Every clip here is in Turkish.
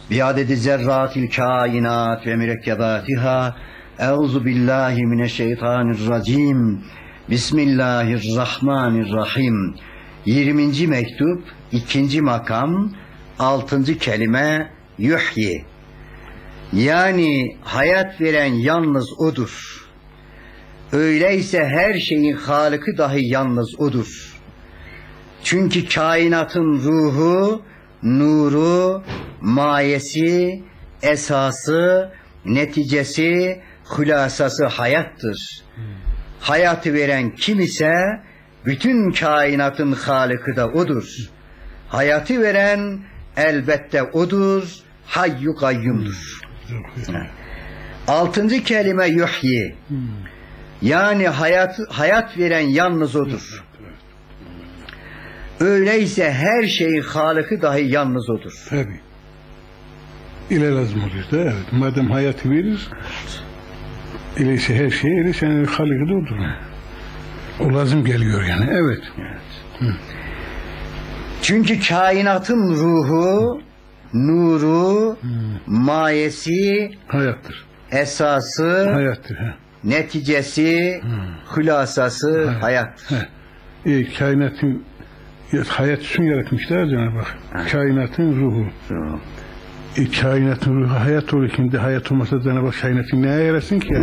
biadedi zerratil kainat ve mürekkebatiha. Euzu billahi mineşşeytanirracim. Bismillahirrahmanirrahim. 20. mektup, 2. makam, 6. kelime yuhyi. Yani hayat veren yalnız O'dur. Öyleyse her şeyin Halık'ı dahi yalnız O'dur. Çünkü kainatın ruhu, nuru, mayesi, esası, neticesi, hülasası hayattır. Hayatı veren kim ise bütün kainatın Halık'ı da O'dur. Hayatı veren elbette O'dur, Hayyu Kayyum'dur. 6. kelime yuhyi. Yani hayat veren yalnız O'dur. Öyleyse her şeyin Halık'ı dahi yalnız O'dur. Tabii. İle lazım oluyor da, evet. Madem hayatı verir, öyleyse her şey, öyleyse Halık'ı da O'dur. O lazım geliyor yani, evet. Çünkü kainatın ruhu, nuru, mayesi, hayattır. Esası, hayattır. Neticesi, hülasası hayattır. Kainatın hayat için yaratmışlar Cenab-ı Hak. Kainatın ruhu. Kainatın ruhu hayat olur. Şimdi hayat olmasa Cenab-ı Hak kainatın neye yarasın ki yani?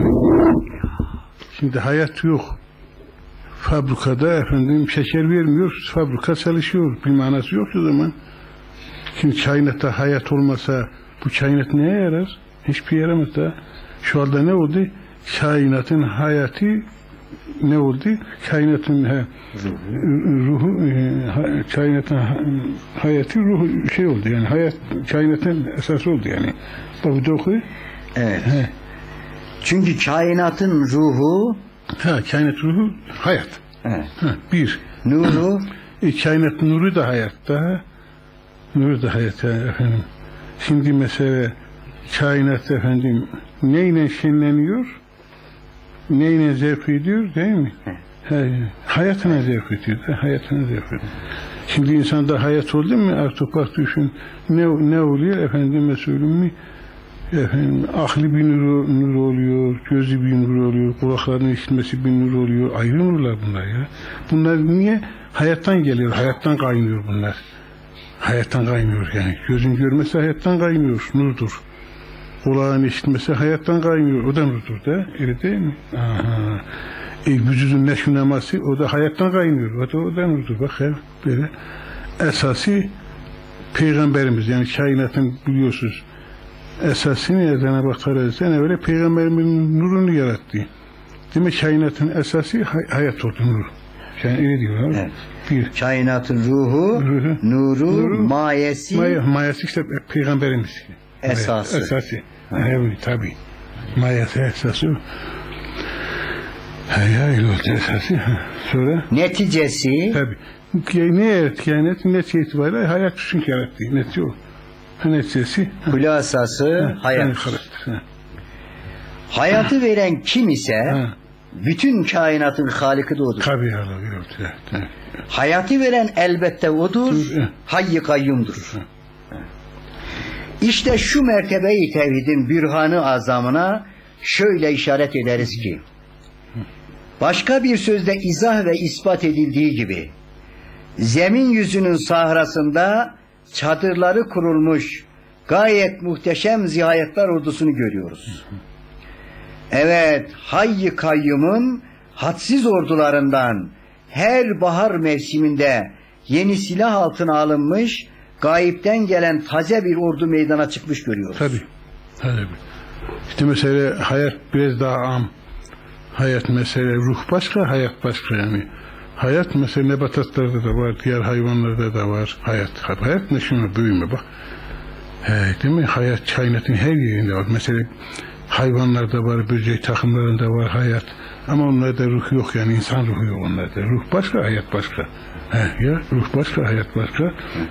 Şimdi hayat yok. Fabrikada efendim şeker vermiyor. Fabrika çalışıyor. Bir manası yok o zaman. Şimdi kainatta hayat olmasa bu kainat neye yarar? Hiçbir yaramaz da. Şu anda ne oldu? Kainatın hayatı ne oldu? Kainatın ruhu, kainatın hayatı ruhu şey oldu yani hayat kainatın esası oldu yani. Bak bir de oku. Evet. Çünkü kainatın ruhu, kainat ruhu hayat. Evet. Bir. Nuru. Kainatın nuru da hayatta. Nuru da hayatta efendim. Şimdi mesela kainat efendim neyle şenleniyor? Neyle zevk ediyor değil mi? Hayatına zevk ediyor. Hayatına zevk ediyor. Şimdi insanda hayat oldu mu artık bak düşün ne oluyor efendime söyleyeyim mi? Efendim, aklı bir nur oluyor, gözü bir nur oluyor, kulaklarının işitmesi bir nur oluyor. Ayrı nurlar bunlar ya. Bunlar niye? Hayattan geliyor, hayattan kaynıyor bunlar. Hayattan kaynıyor yani. Gözün görmesi hayattan kaynıyor, nurdur. Kulağın işitmesi hayattan kaynıyor, o da nurdur da. Öyle değil mi? Aha. Vücudun neşvineması, o da hayattan kaynıyor, o da nurdur. Bak ya, böyle. Esası Peygamberimiz, yani kainatın biliyorsunuz. Esasını Cenab-ı Hak öyle Peygamberimizin nurunu yarattı. Demek kainatın esası hayat oldu, nur. Yani öyle diyor. Evet. Bir. Kainatın ruhu, nuru, mayesi. Mayesi işte Peygamberimiz. Esası. Esası. Evet tabii. Mayesi esası. Öyle oldu esası. Sonra? Neticesi. Tabii. Ne yarattı kainatın netice itibariyle hayat için yarattı. Netice o. Neticesi. Hülasası hayat. Hayatı veren kim ise bütün kainatın Halık'ı da O'dur. Tabii hayatı veren elbette O'dur. Hayy-i Kayyum'dur. İşte şu mertebe-i tevhidin bürhanı azamına şöyle işaret ederiz ki başka bir sözde izah ve ispat edildiği gibi zemin yüzünün sahrasında çadırları kurulmuş gayet muhteşem zihayetler ordusunu görüyoruz. Evet, Hayy-i Kayyum'un hadsiz ordularından her bahar mevsiminde yeni silah altına alınmış, gayipten gelen taze bir ordu meydana çıkmış görüyoruz. Tabii. İşte mesela hayat biraz daha am. Hayat mesela ruh başka, hayat başka yani. Hayat mesela nebatatlarda da var, diğer hayvanlarda da var. Hayat neşime, büyüme bak. Değil mi? Hayat kainatın her yerinde var. Mesela hayvanlarda var, böcek takımlarında var hayat. Ama onlarda ruh yok yani, insan ruhu yok onlarda. Ruh başka, hayat başka. Ya ruh başka, hayat başka.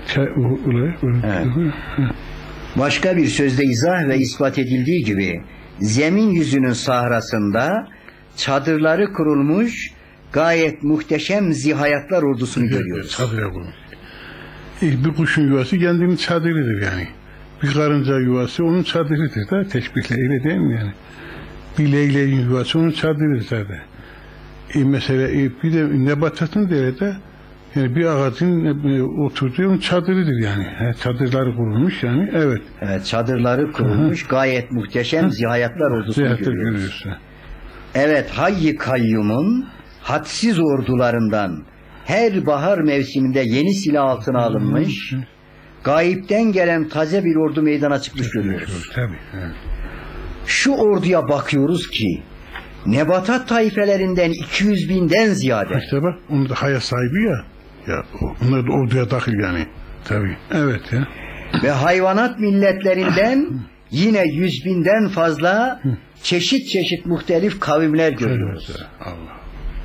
Başka bir sözde izah ve ispat edildiği gibi zemin yüzünün sahrasında çadırları kurulmuş gayet muhteşem zihayatlar ordusunu görüyoruz. Çadıra kurmuş. Bir kuşun yuvası kendinin çadırıdır yani. Bir karınca yuvası onun çadırıdır da, teşbihle öyle değil mi yani? Bir leyleğin yuvası onun çadırıdır da. Mesela bir de nebatatın derede, yani bir ağacın oturduğu onun çadırıdır yani. Çadırları kurulmuş yani, evet. Evet, çadırları kurulmuş, gayet muhteşem zihayatlar ordusunu görüyoruz. Evet, Hayy-i Kayyum'un hadsiz ordularından her bahar mevsiminde yeni silah altına alınmış, gayipten gelen taze bir ordu meydana çıkmış görüyoruz. Tabii. Evet. Şu orduya bakıyoruz ki nebatat taifelerinden 200 binden ziyade. İşte bak, onun da hayat sahibi ya. Ya onlar da orduya dahil yani. Tabii. Evet ya. Ve hayvanat milletlerinden yine 100 binden fazla çeşit çeşit muhtelif kavimler görüyoruz. Evet, Allah.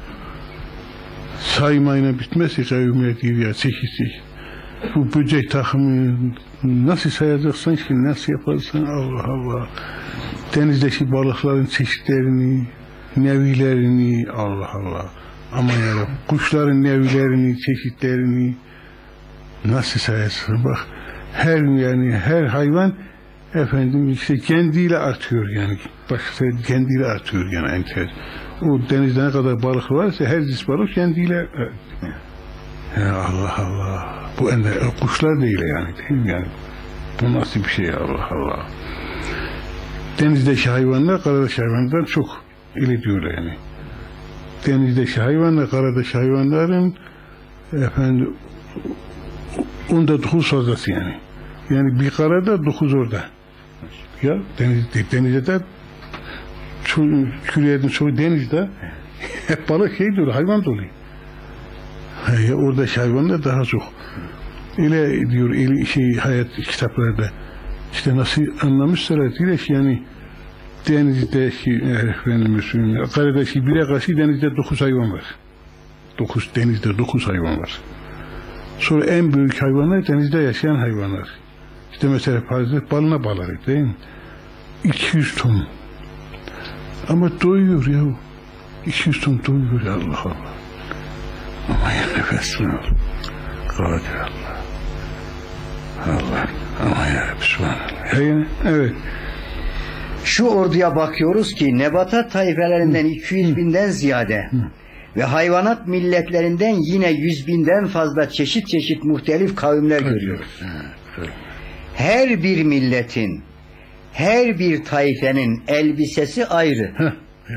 Saymayla bitmez ki kavimler değil ya, çeşit. Bu böcek takımı nasıl sayacaksın ki, nasıl yaparsan, Allah Allah. Denizdeki balıkların çeşitlerini, nevilerini, Allah Allah. Aman yarabbim, kuşların nevilerini, çeşitlerini nasıl sayarsın? Bak, her hayvan efendim işte kendiyle artıyor yani. Başka kendiyle artıyor yani. O denizde ne kadar balık varsa her cins balık kendiyle. Ya Allah Allah. Bu kuşlar değil yani. Değil mi yani? Bu nasıl bir şey, Allah Allah. Denizdeki hayvanlar karadaki hayvanlardan çok öyle diyorlar yani. Denizdeki hayvanlar karadaki hayvanların efendim onda 9 fazlası yani. Yani bir karada 9 orada. Ya denizde küreğin çoğu denizde hep balık dolu, hayvan dolu. Ya oradaki hayvanlar daha çok. Öyle diyor hayat kitaplarda. İşte nasıl anlamışlar diyor ki yani denizdeki karadaki bire karşı denizde 9 hayvan var. Denizde 9 hayvan var. Sonra en büyük hayvanlar denizde yaşayan hayvanlar. İşte mesela balina balığı değil mi? 200 ton. Ama doyuyor ya. 200 ton doyuyor ya, Allah Allah. Ama ya nefesini al. Kadir Allah. Allah. Ama ya Bismillah. Evet. Şu orduya bakıyoruz ki nebatat taifelerinden 200 binden ziyade ve hayvanat milletlerinden yine 100 binden fazla çeşit çeşit muhtelif kavimler görüyoruz. Her bir milletin, her bir taifenin elbisesi ayrı.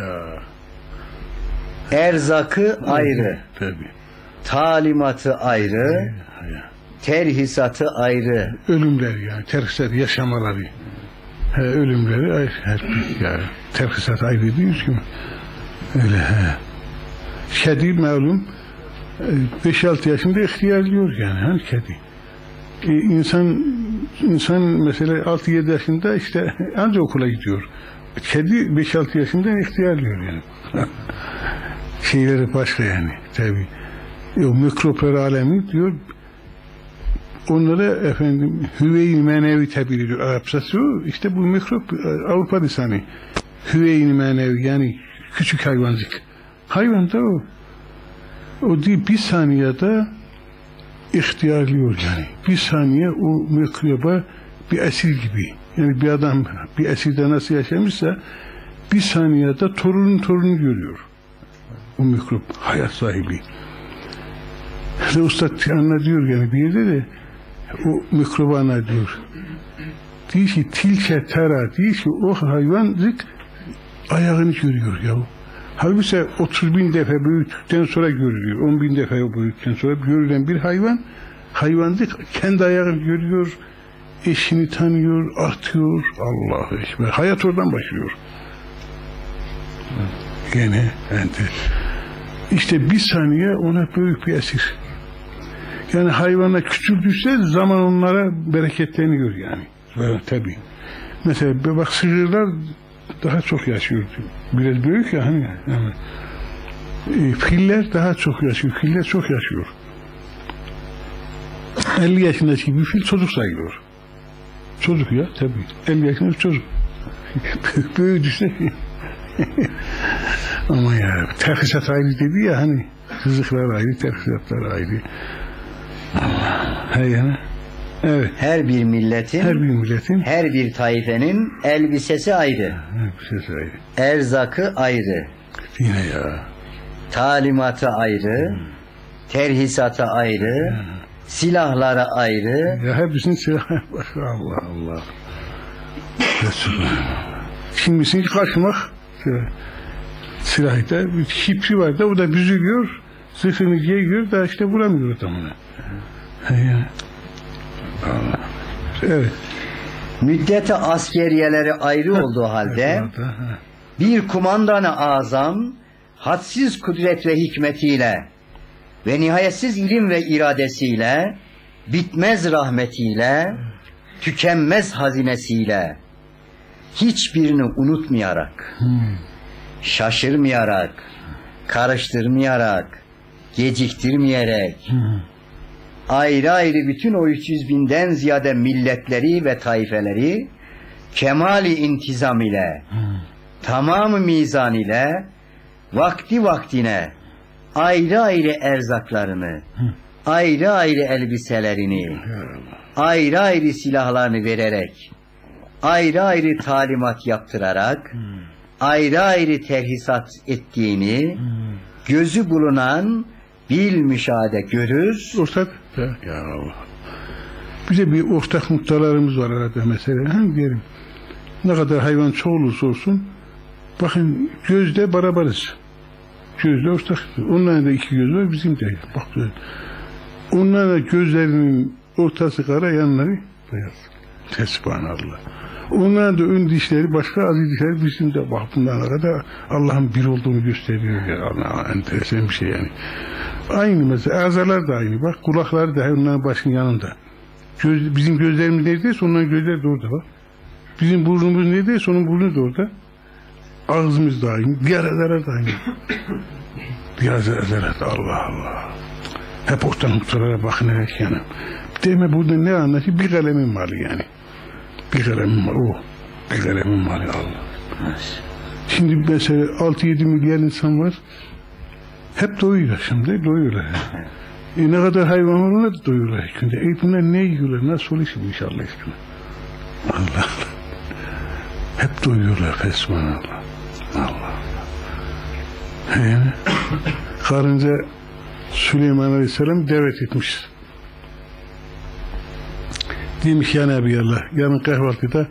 Erzakı ayrı. Talimatı ayrı. Terhisatı ayrı. Ölümler yani, terhisat yaşamaları. Ölümleri ayrı. Yani, terhisat ayrı değil ki. Öyle Kedi malum 5-6 yaşında ihtiyarlıyor yani. Hani kedi. İnsan mesela 6-7 yaşında işte anca okula gidiyor. Kedi 5-6 yaşında ihtiyarlıyor yani. Şeyleri başka yani. Tabii. O mikroplar alemi diyor. Onlara efendim hüveyi menevi tabir ediyor. Arapçası o. İşte bu mikrop Avrupa lisanı. Hüveyi menevi yani küçük hayvancık. Hayvan da o. O değil, bir saniyede ihtiyarlıyor yani. Bir saniye o mikroba bir esir gibi. Yani bir adam bir esirde nasıl yaşamışsa bir saniyede torunu görüyor. O mikrop hayat sahibi. İşte Usta anlatıyor yani bir yerde de o mikroba anlatıyor. Diyor ki tilke tera, diyor ki o hayvancık ayağını görüyor ya. Halbuki 30 bin defa büyüttükten sonra görülüyor. 10 bin defa büyüttükten sonra görülen bir hayvancık kendi ayağını görüyor, eşini tanıyor, artıyor. Allah'a ekber. Hayat oradan başlıyor. Gene işte bir saniye ona büyük bir esir. Yani hayvana küçüldüyse zaman onlara bereketleniyor yani. Tabii. Mesela bak sığırlar daha çok yaşıyor. Biraz büyük ya hani. Yani. Filler daha çok yaşıyor. Filler çok yaşıyor. 50 yaşındaki bir fil çocuk sayılıyor. Çocuk ya tabii. 50 yaşındaki çocuk. Büyüdüyse. Ama ya terhisat ayrı dedi ya hani. Rızıklar ayrı, terhisatlar ayrı. Allah. Yani. Evet. Her bir milletin, Her bir milletin her bir taifenin elbisesi ayrı. elbisesi ayrı. Erzakı ayrı. Yine ya. Talimatı ayrı. Terhisatı ayrı. Silahları ayrı. Ya hepsinin silahı bak. Allah Allah. Kimisini kaçmak silahı da bir şipsi var da o da büzülüyor. Zırhını giyiyor da işte vuramıyor adamını. Yani. Allah. Evet. Müddeti askeriyeleri ayrı olduğu halde bir kumandanı azam hadsiz kudret ve hikmetiyle ve nihayetsiz ilim ve iradesiyle, bitmez rahmetiyle, tükenmez hazinesiyle hiçbirini unutmayarak, şaşırmayarak, karıştırmayarak, geciktirmeyerek ayrı ayrı bütün o 300 binden ziyade milletleri ve taifeleri kemali intizam ile, tamamı mizan ile, vakti vaktine ayrı ayrı erzaklarını, ayrı ayrı elbiselerini, ayrı ayrı silahlarını vererek, ayrı ayrı talimat yaptırarak, ayrı ayrı terhisat ettiğini gözü bulunan bil müşahede görür. Ortak ya Allah. Bize bir ortak noktalarımız var arada mesela. Diyelim. Ne kadar hayvan çoğu olursa olsun bakın gözde beraberız. Gözde ortak. Onların da 2 göz var, bizim de. Bak onların da gözlerinin ortası kara, yanları beyaz. Subhanallah. Onların da ön dişleri başka, aziz dişleri bizim de. Bak bunlara kadar Allah'ın bir olduğunu gösteriyor ya. Allah, enteresan bir şey yani. Aynı mesela. Azalar da aynı. Bak kulakları da onların başının yanında. Bizim gözlerimiz neredeyse onların gözleri de orada bak. Bizim burnumuz neredeyse onun burnu da orada. Ağzımız da aynı. Diğer azalar da aynı. Diğer azalar da Allah Allah. Hep orta noktalara bakın yani. Deme burada ne anlatıyor? Bir kalemin var yani. Bir kalemim var o. Bir kalemim var Allah. Şimdi mesela 6-7 milyar insan var. Hep doyuyorlar şimdi. Doyuyorlar. Ne kadar hayvan var ona da doyuyorlar. Bunlar ne yiyorlar? Nasıl oluyor inşallah üstüne? Allah. Hep doyuyorlar fesmanallah. Allah. Yani karınca Süleyman Aleyhisselam davet etmiş. Demiş ya Nebiyallah, yarın kahvaltıda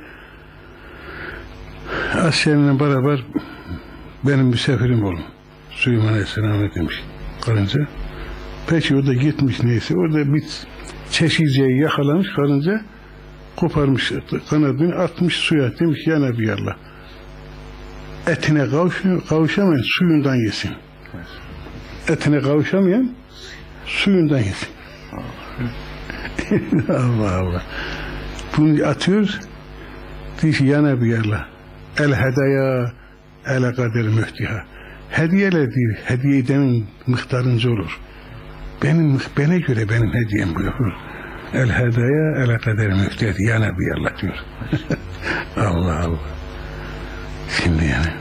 Asya'yla beraber benim misafirim olun. Süleyman Aleyhisselam'a demiş karınca. Peki o da gitmiş neyse. Orada bir çekirgeyi yakalamış karınca. Koparmış kanadını, atmış suya. Demiş ya Nebiyallah, etine kavuşamayan suyundan yesin. Etine kavuşamayan suyundan yesin. Allah Allah. Bunu atıyoruz. Diyor ki ya Nebiyallah, el hedaya ele kader mühtiha. Hediyeler değil, hediye edenin miktarınca olur. Bana göre benim hediyem buyurur. El hedaya ele kader mühtiha ya Nebiyallah diyor. Allah Allah. Şimdi yani.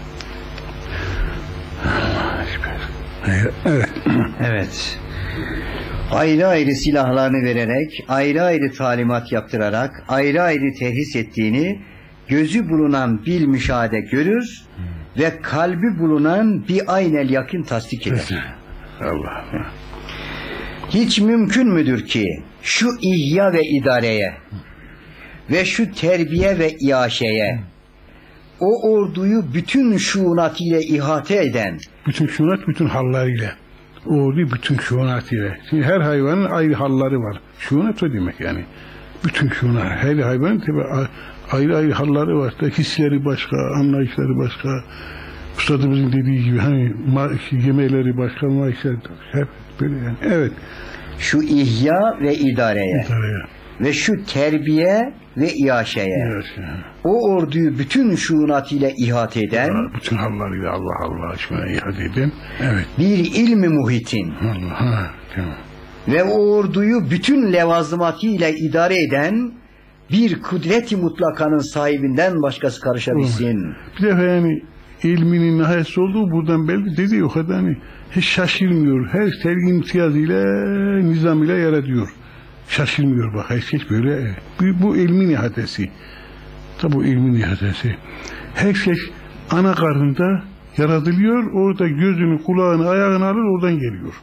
Evet. Evet. Ayrı ayrı silahlarını vererek, ayrı ayrı talimat yaptırarak, ayrı ayrı terhis ettiğini gözü bulunan bil müşahede görür ve kalbi bulunan bir aynel yakın tasdik eder. Allah Allah. Hiç mümkün müdür ki şu ihya ve idareye ve şu terbiye ve iaşeye o orduyu bütün şuunatıyla ihate eden, bütün şuunat, bütün hallarıyla, o orduyu bütün şuunatıyla. Şimdi her hayvanın ayrı halları var. Şuunat o demek yani. Bütün şuunat. Her hayvanın tabi ayrı ayrı halları var. Hisleri başka, anlayışları başka. Üstadımızın dediği gibi hani yemeğleri başka, maaşları hep böyle yani. Evet. Şu ihya ve idareye. Ve şu terbiye ve iaşeye. O orduyu bütün şuunatıyla ihate eden, bütün hallarıyla Allah aşkına ihate eden, evet. Bir ilmi muhitin. Allah, tamam. Ve o orduyu bütün levazımatıyla idare eden bir kudret-i mutlakanın sahibinden başkası karışabilsin. Bir defa yani ilminin nihayesi olduğu buradan belli dedi, o kadar hani hiç şaşırmıyor. Her sergi imtiyazıyla, nizamıyla yaratıyor. şaşırmıyor bak. Herkes böyle. Bu ilmin ihadesi. Tabi bu ilmin ihadesi. Herkes ana karnında yaratılıyor. Orada gözünü, kulağını, ayağını alır, oradan geliyor.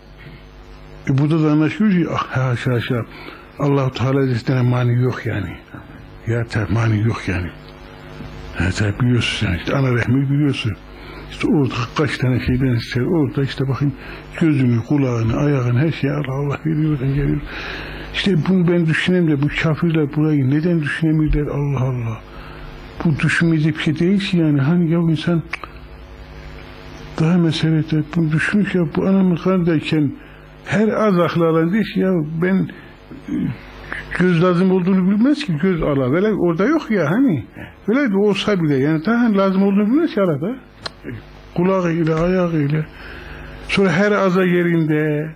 Burada da anlaşılıyor ki haşa Allah-u Teala Hazretleri'ne mani yok yani. Ya tabi mani yok yani. Ya tabi biliyorsun sen işte ana rahmi biliyorsun. İşte orada kaç tane şeyden ister. Orada işte bakın gözünü, kulağını, ayağını her şeyi Allah veriyor, oradan geliyor. İşte bunu ben düşüneyim de bu kafirler burayı neden düşünemiyorlar Allah Allah. Bu düşünmeyecek bir şey değil ki yani. Hani ya insan daha meselede bunu düşünmüş ya bu anamın karnındayken her az aklı alan değil ki ya ben göz lazım olduğunu bilmez ki göz ala. Böyle orada yok ya hani. Böyle de olsa bile yani daha lazım olduğunu bilmez ki arada. Kulağıyla, ayağıyla. Sonra her aza yerinde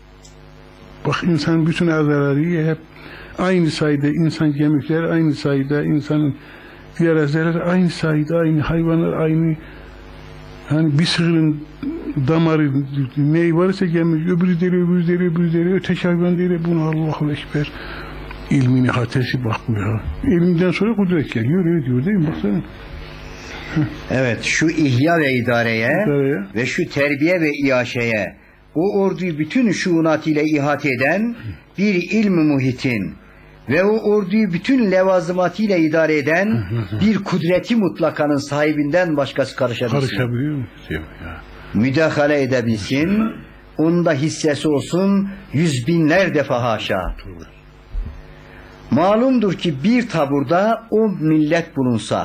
bak insan bütün azaları hep aynı sayıda insan kemikleri aynı sayıda insanın diğer azaları aynı sayıda aynı hayvanlar aynı hani bir sığırın damarı neyi varsa kemik öbürü deri öteki hayvan deri bunu Allahu Ekber ilmin ihatesi bakmıyor. İlimden sonra kudret geliyor öyle diyor değil mi? Baksana. Evet şu ihya ve idareye ve şu terbiye ve iaşeye o orduyu bütün şuunatıyla ihate eden bir ilmi muhitin ve o orduyu bütün levazımatıyla idare eden bir kudreti mutlakanın sahibinden başkası karışabiliyor mu? Müdahale edebilsin, onda hissesi olsun yüz binler defa haşa. Malumdur ki bir taburda 10 millet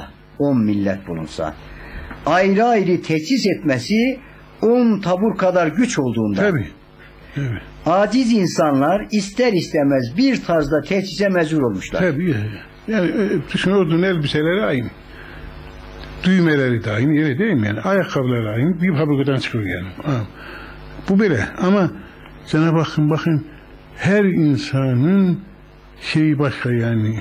bulunsa ayrı ayrı teçhiz etmesi 10 tabur kadar güç olduğunda tabii. aciz insanlar ister istemez bir tarzda teçhize mecbur olmuşlar. Tabii. Yani düşün ordunun elbiseleri aynı. Düğmeleri de aynı öyle değil mi yani? Ayakkabıları aynı. Bir fabrikadan çıkıyor yani. Bu böyle ama Cenab-ı Hakk'ın bakın her insanın şeyi başka yani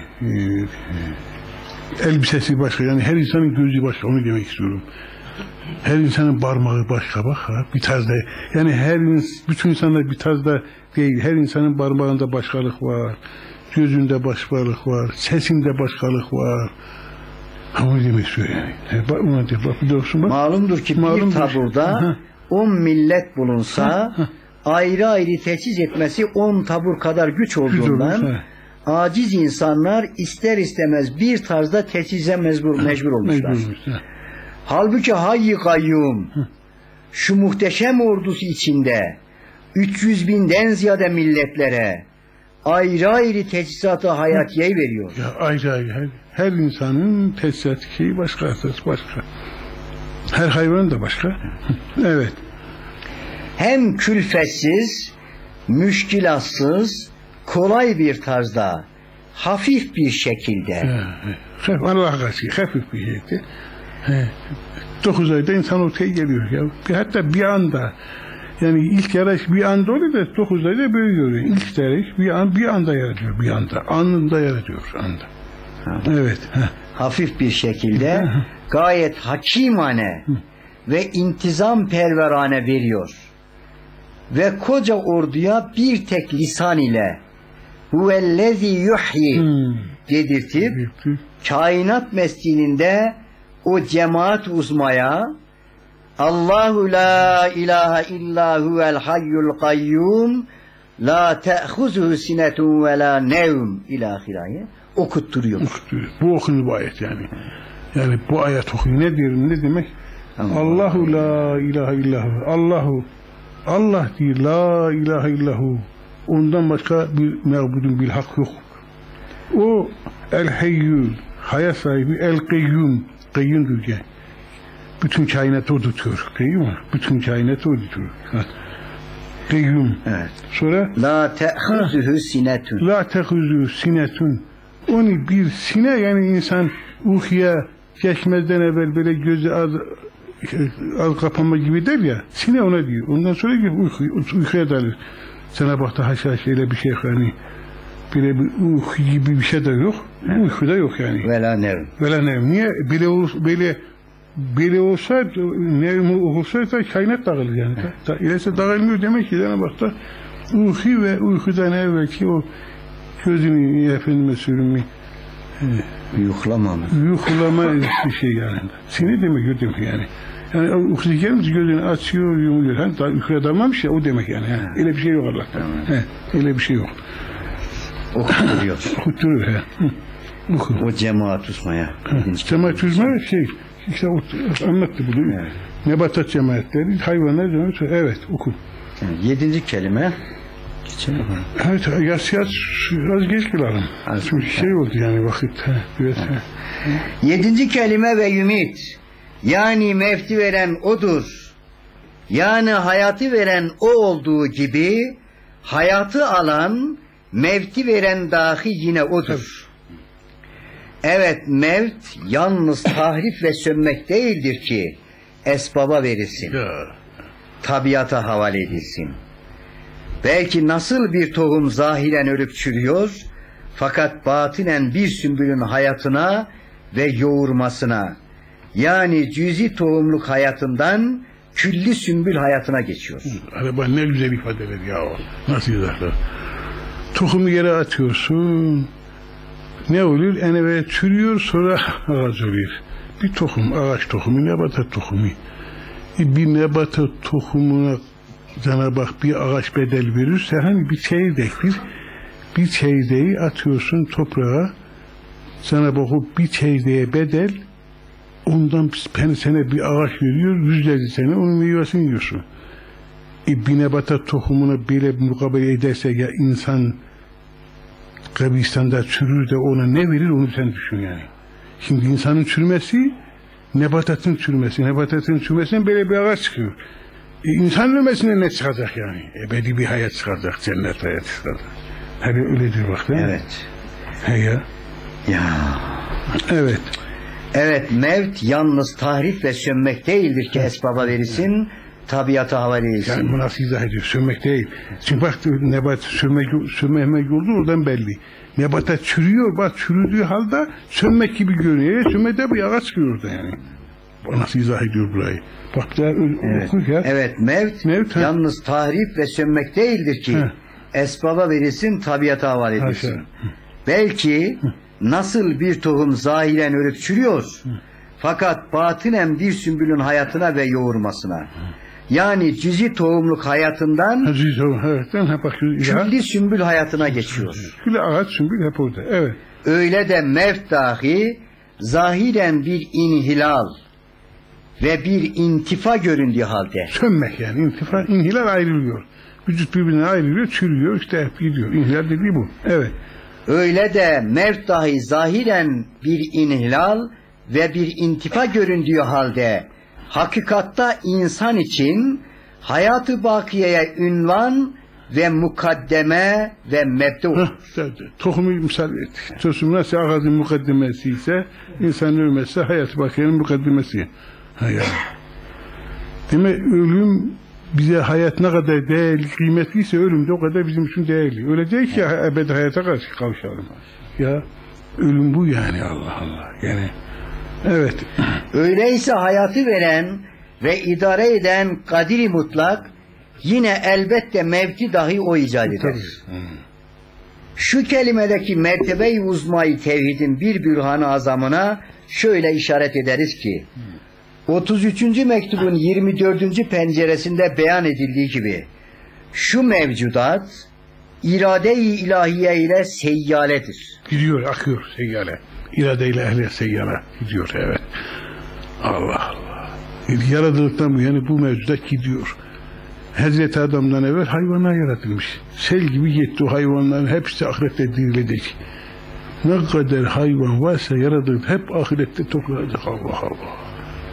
elbisesi başka yani her insanın gözü başka onu demek istiyorum. Her insanın parmağı başka bak bir tarzda yani bütün insanlar bir tarzda değil her insanın parmağında başkalık var gözünde başkalık var sesinde başkalık var onu demek istiyorum yani. Bak bir doğrusun bak. Malumdur ki bir taburda 10 millet bulunsa ayrı ayrı teçhiz etmesi 10 tabur kadar güç olduğundan aciz insanlar ister istemez bir tarzda teçhize mecbur olmuşlar. Halbuki Hayy-i Kayyum şu muhteşem ordusu içinde 300 binden ziyade milletlere ayrı ayrı teçhizatı hayatiyeyi veriyor. Ya ayrı her insanın teçhizatı şeyi başka. Her hayvan da başka. Evet. Hem külfetsiz, müşkilatsız, kolay bir tarzda, hafif bir şekilde. Allah karşı hafif bir şekilde. 9 ayda insan ortaya geliyor ya. Hatta bir anda yani ilk yarış bir anda oluyor da 9 ayda büyüyor. İlk yarış bir anda yaratıyor. Bir anda. Anında yaratıyor. Evet. Hafif bir şekilde gayet hakimane ve intizam perverane veriyor. Ve koca orduya bir tek lisan ile huvellezî yuhyi dedirtip kainat mescidinde o cemaat uzmaya Allahu la ilahe illa huvel hayyul kayyum la te'huzuhu sinetun ve la nevm ilahiraye okutturuyor. Bu okunur bu ayet yani. Yani bu ayet okuyor. Ne diyorum ne demek? Allahu la ilahe illahu. Allah diyor la ilahe illahu. Ondan başka bir mevbudun bil hak yok. O el hayyul hayat sahibi el kayyum kayyumdur ki. Bütün kainatı o tutuyor. Kayyum mu? Bütün kainatı o tutuyor. Kayyum. Evet. Sonra la te'huzuhu sinetun. La te'huzuhu sinetun. Onu bir sine yani insan uykuya geçmezden evvel böyle gözü az kapanma gibi der ya. Sine ona diyor. Ondan sonra uykuya dalır. Cenab-ı Hak'ta haşa şeyle bir şey yani böyle bir uyku gibi bir şey de yok. Uykuda yok yani. Vela nevm. Vela nevm. Niye? Böyle olsa nevm olsa da kainat dağılır yani. İlese dağılmıyor demek ki Cenab-ı Hak'ta uyku ve uykudan evvelki o gözünü efendime söyleyeyim Yuhlama mı? yuhlama bir şey yani. Seni demek o demek yani. Yani oksijen gözünü açıyor, yumuluyor. Hani daha yukarı dalmamış ya o demek yani. Öyle bir şey yok Allah'tan. Öyle bir şey yok. Okutturuyor. Okutturuyor he. Oku. O cemaat tutmaya. Cemaat tutmaya şey. İşte anlattı bunu. Evet. Nebatat cemaatleri, hayvanlar cemaatleri. Evet oku. 7. kelime. Geçelim. Evet, yaz az geç kılalım. Çünkü şey oldu yani vakit. Evet. 7. kelime ve ümit. Yani mevti veren odur. Yani hayatı veren o olduğu gibi hayatı alan, mevti veren dahi yine odur. Evet, mevt yalnız tahrif ve sönmek değildir ki esbaba verilsin. Tabiata havale edilsin. Belki nasıl bir tohum zahiren ölüp çürüyor, fakat batinen bir sümbülün hayatına ve yoğurmasına, yani cüzi tohumluk hayatından külli sümbül hayatına geçiyor. Araba ne güzel ifadeler ya o. Nasıl yazarlar? Tohumu yere atıyorsun. Ne oluyor? Böyle çürüyor, sonra ağaç oluyor. Bir tohum, ağaç tohumu, nebatat tohumu. Bir nebatat tohumuna Cenab-ı Hak bir ağaç bedel verirse hani bir çeyrek bir çeyreği atıyorsun toprağa. Cenab-ı Hak bir çeyreğe bedel ondan sana bir ağaç veriyor, yüzlerce sene onun meyvesini yiyorsun. Bir nebatat tohumuna böyle mukabele ederse ya insan kabristan'da çürür de ona ne verir onu sen düşün yani. Şimdi insanın çürümesi, nebatatın çürümesi, nebatatın çürümesinden böyle bir ağaç çıkıyor. İnsan ölmesine ne çıkacak yani? Ebedi bir hayat çıkacak, cennet hayat çıkacak. Hani öyledir bak değil mi? Evet. He ya. Ya. Evet. Evet, mevt yalnız tahrif ve sönmek değildir ki esbaba verilsin, tabiata havale edilsin. Yani bu nasıl izah ediyor? Sönmek değil. Çünkü bak nebat sönmemek oldu oradan belli. Nebata çürüyor, bak çürüdüğü halde sönmek gibi görünüyor. Sönmede bir ağaç çıkıyor orada yani. Bu nasıl izah ediyor burayı? Bak da evet. Ya. Evet, mevt yalnız tahrif ve sönmek değildir ki esbaba verilsin, tabiata havale edilsin. Belki nasıl bir tohum zahiren ölüp çürüyor, fakat batinen bir sümbülün hayatına ve yoğurmasına, yani cüzi tohumluk hayatından külli sümbül hayatına geçiyor. Külli ağaç sümbül hep orada. Evet. Öyle de mevt dahi zahiren bir inhilal ve bir intifa göründüğü halde. Sönmek yani inhilal ayrılıyor. Vücut birbirine ayrılıyor, çürüyor, işte hep gidiyor. İnhilal dediği bu. Evet. Öyle de mevt dahi zahiren bir inhilal ve bir intifa göründüğü halde hakikatta insan için hayatı bakiyeye ünvan ve mukaddeme ve mebde olur. Tohumu misal ettik. Tohumu nasıl ağacın mukaddemesi ise insan ölmezse hayatı bakiyenin mukaddemesi. Demek ölüm bize hayat ne kadar değerli, kıymetliyse ölüm de o kadar bizim için değerli. Öyle değil ki ebedi hayata karşı kavuşalım. Ya ölüm bu yani Allah Allah. Yani evet. Öyleyse hayatı veren ve idare eden kadiri mutlak yine elbette mevti dahi o icat eder. Şu kelimedeki mertebe-i uzmayı tevhidin bir bürhan-ı azamına şöyle işaret ederiz ki 33. mektubun 24. penceresinde beyan edildiği gibi şu mevcudat irade-i ilahiye ile seyyaledir. Gidiyor, akıyor seyyale. İrade-ile ehle seyyale gidiyor, evet. Allah Allah. Yaratıldıktan bu yani bu mevcudat gidiyor. Hazreti Adam'dan evvel hayvanlar yaratılmış. Sel gibi yetti o hayvanların hepsi ahirette dirilecek. Ne kadar hayvan varsa yaratıldı hep ahirette toplanacak. Allah Allah.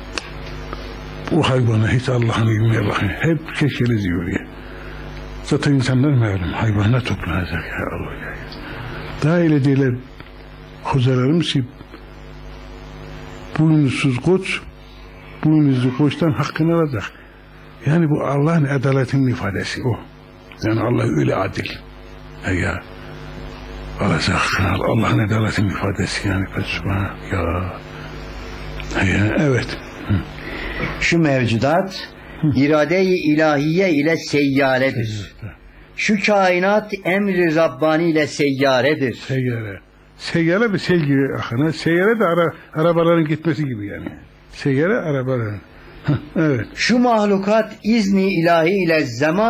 O hayvanı hiç Allah'ın ilmine bakın. Hep keşkele diyor ya. Zaten insanlar malum hayvanlar toplanacak ya Allah ya. Daha öyle diyorlar hocalarımız ki boynuzsuz koç boynuzlu koçtan hakkını alacak. Yani bu Allah'ın adaletinin ifadesi o. Yani Allah öyle adil. Ya alacak Allah'ın adaletinin ifadesi yani. Ya evet. Şu mevcudat irade-i ilahiye ile seyyaledir. Şu kainat emri Rabbani ile seyyaredir. Seyyare. Seyyare ve sel gibi akına. Seyyare de arabaların gitmesi gibi yani. Seyyare arabaların. Evet. Şu mahlukat izni ilahi ile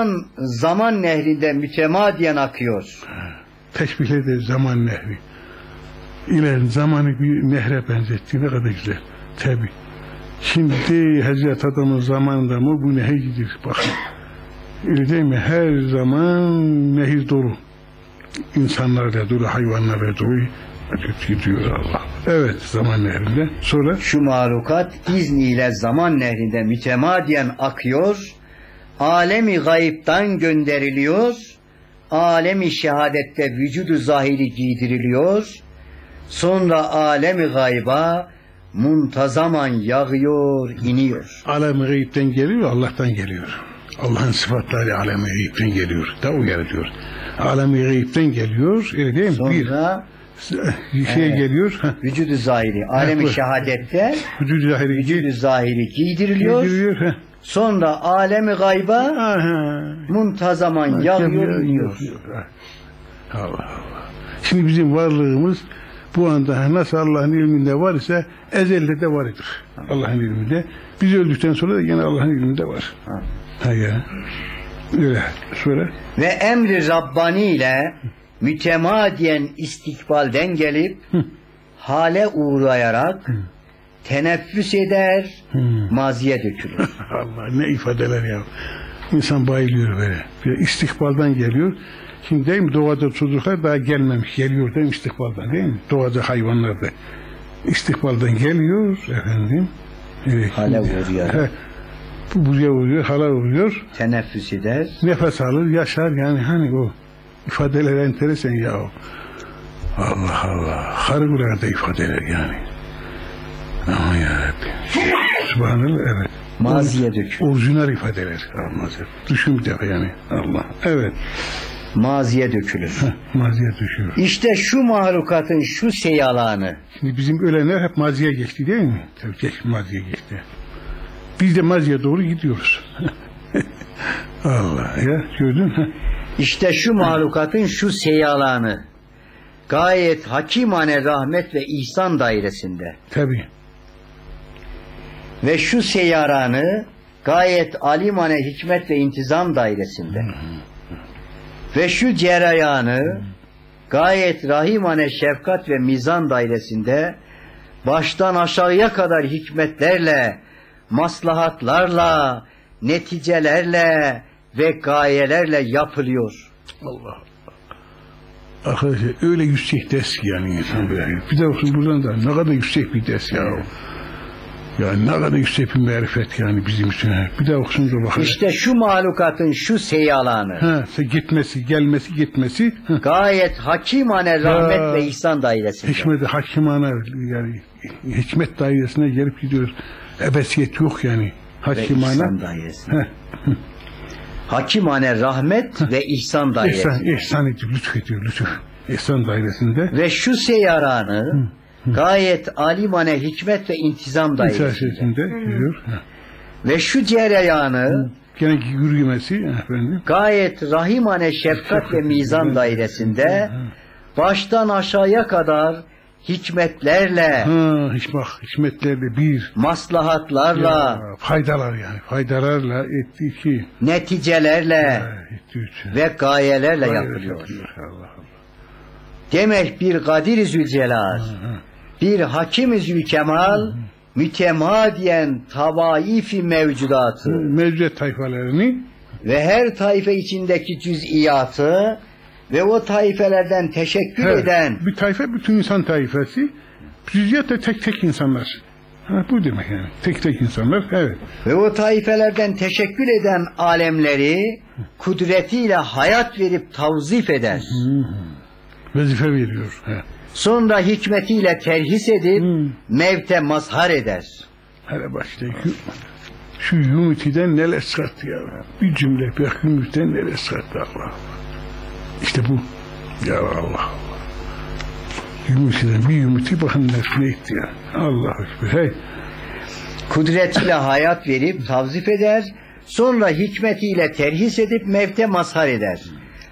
zaman nehrinde mütemadiyen akıyor. Teşbih de zaman nehri. İleri zamanı bir nehre benzetti. Ne kadar güzel. Tabi. Şimdi Hazreti Adam'ın zamanında mı bu nehir gidiyor. Bakın. Öyle değil mi? Her zaman nehir dolu. İnsanlarla dolu, hayvanlarla dolu. Gidiyor Allah. Evet, zaman nehrinde. Sonra şu mahlukat izniyle zaman nehrinde mütemadiyen akıyor. Alemi gayiptan gönderiliyor. Alemi şehadette vücudu zahiri giydiriliyor. Sonra alemi gayba muntazaman yağıyor, iniyor. Alem-i gayipten geliyor, Allah'tan geliyor. Allah'ın sıfatları alem-i gayipten geliyor. Da uyarılıyor. Alem-i gayipten geliyor, öyle değil mi? Sonra bir şeye geliyor. Vücudu zahiri, alem-i şehadette vücudu zahiri giydiriliyor. Sonra alem-i gayba muntazaman yağıyor, iniyor. Allah Allah. Şimdi bizim varlığımız bu anda nasıl Allah'ın ilminde var ise ezelde de vardır. Allah'ın ilminde. Biz öldükten sonra da yine Allah'ın ilminde var. Hayır. Öyle. Sonra. Ve emri Rabbani ile mütemadiyen istikbalden gelip hale uğrayarak teneffüs eder, maziye dökülür. Allah ne ifadeler ya. İnsan bayılıyor böyle. Bir istikbaldan geliyor. Şimdi değil mi doğada çocuklar daha gelmemiş. Geliyor değil mi istikbaldan değil mi? Doğada hayvanlar da istikbaldan geliyor efendim. Evet, hale vuruyor. Buraya vuruyor, hala vuruyor. Teneffüs eder. Nefes alır, yaşar yani hani o ifadeler enteresan ya. Allah Allah. Harikulade ifadeler yani. Aman yarabbim. Subhanallah evet. Maziye dökülür. Orijinal ifadeler. Düşün bir defa yani. Allah. Evet. Maziye dökülür. Maziye düşüyor. İşte şu mahlukatın şu seyalanı. Şimdi bizim ölenler hep maziye geçti değil mi? Tabii maziye geçti. Biz de maziye doğru gidiyoruz. Allah ya gördün mü? İşte şu mahlukatın şu seyalanı. Gayet hakimane rahmet ve ihsan dairesinde. Tabii. Ve şu seyaranı gayet alimane hikmet ve intizam dairesinde. Ve şu cereyanı gayet rahimane şefkat ve mizan dairesinde baştan aşağıya kadar hikmetlerle, maslahatlarla, neticelerle ve gayelerle yapılıyor. Allah. Arkadaşlar öyle yüksek ders ki yani insan böyle. Bir de olsun buradan da ne kadar yüksek bir ders ya. Yani ne kadar yüksek bir marifet yani bizim için. Bir de olsun da bakalım. İşte şu mahlukatın şu seyalanı. Gitmesi, gelmesi, gitmesi. Gayet hakimane rahmet ve ihsan dairesinde. Hikmet hakimane yani hikmet dairesine gelip gidiyoruz. Ebesiyet yok yani. Hakimane dairesinde. Hakimane rahmet ve ihsan dairesinde. İhsan ediyor, lütfediyor, lütuf. İhsan dairesinde. Ve şu seyaranı gayet alimane hikmet ve intizam dairesinde. Ve şu cereyanı gene yürümesi efendim. Gayet rahimane şefkat ve mizan dairesinde baştan aşağıya kadar hikmetlerle hikmetlerle bir maslahatlarla faydalar yani faydalarla ettiği ki neticelerle ve gayelerle yapılıyor. Allah. Demek bir Kadir-i Zülcelal, bir Hakim-i Zülkemal mütemadiyen tavaifi mevcudatı, mevcut tayfalarını ve her tayfe içindeki cüz'iyatı ve o tayfelerden teşekkür eden bir tayfe, bütün insan tayfesi, cüz'iyat da tek tek insanlar. Bu demek yani. Tek tek insanlar, evet. Ve o tayfelerden teşekkür eden alemleri kudretiyle hayat verip tavzif eder. Vazife veriyor. Sonra hikmetiyle terhis edip mevte mazhar eder. Hele başta şu Yumiti'den neler çıkarttı ya. Bir cümle, bir Yumiti'den neler çıkarttı Allah. İşte bu. Ya Allah. Yumiti'den bir Yumiti bakın ne etti ya. Allah Ekber. Hey. Kudretiyle hayat verip tavzif eder. Sonra hikmetiyle terhis edip mevte mazhar eder.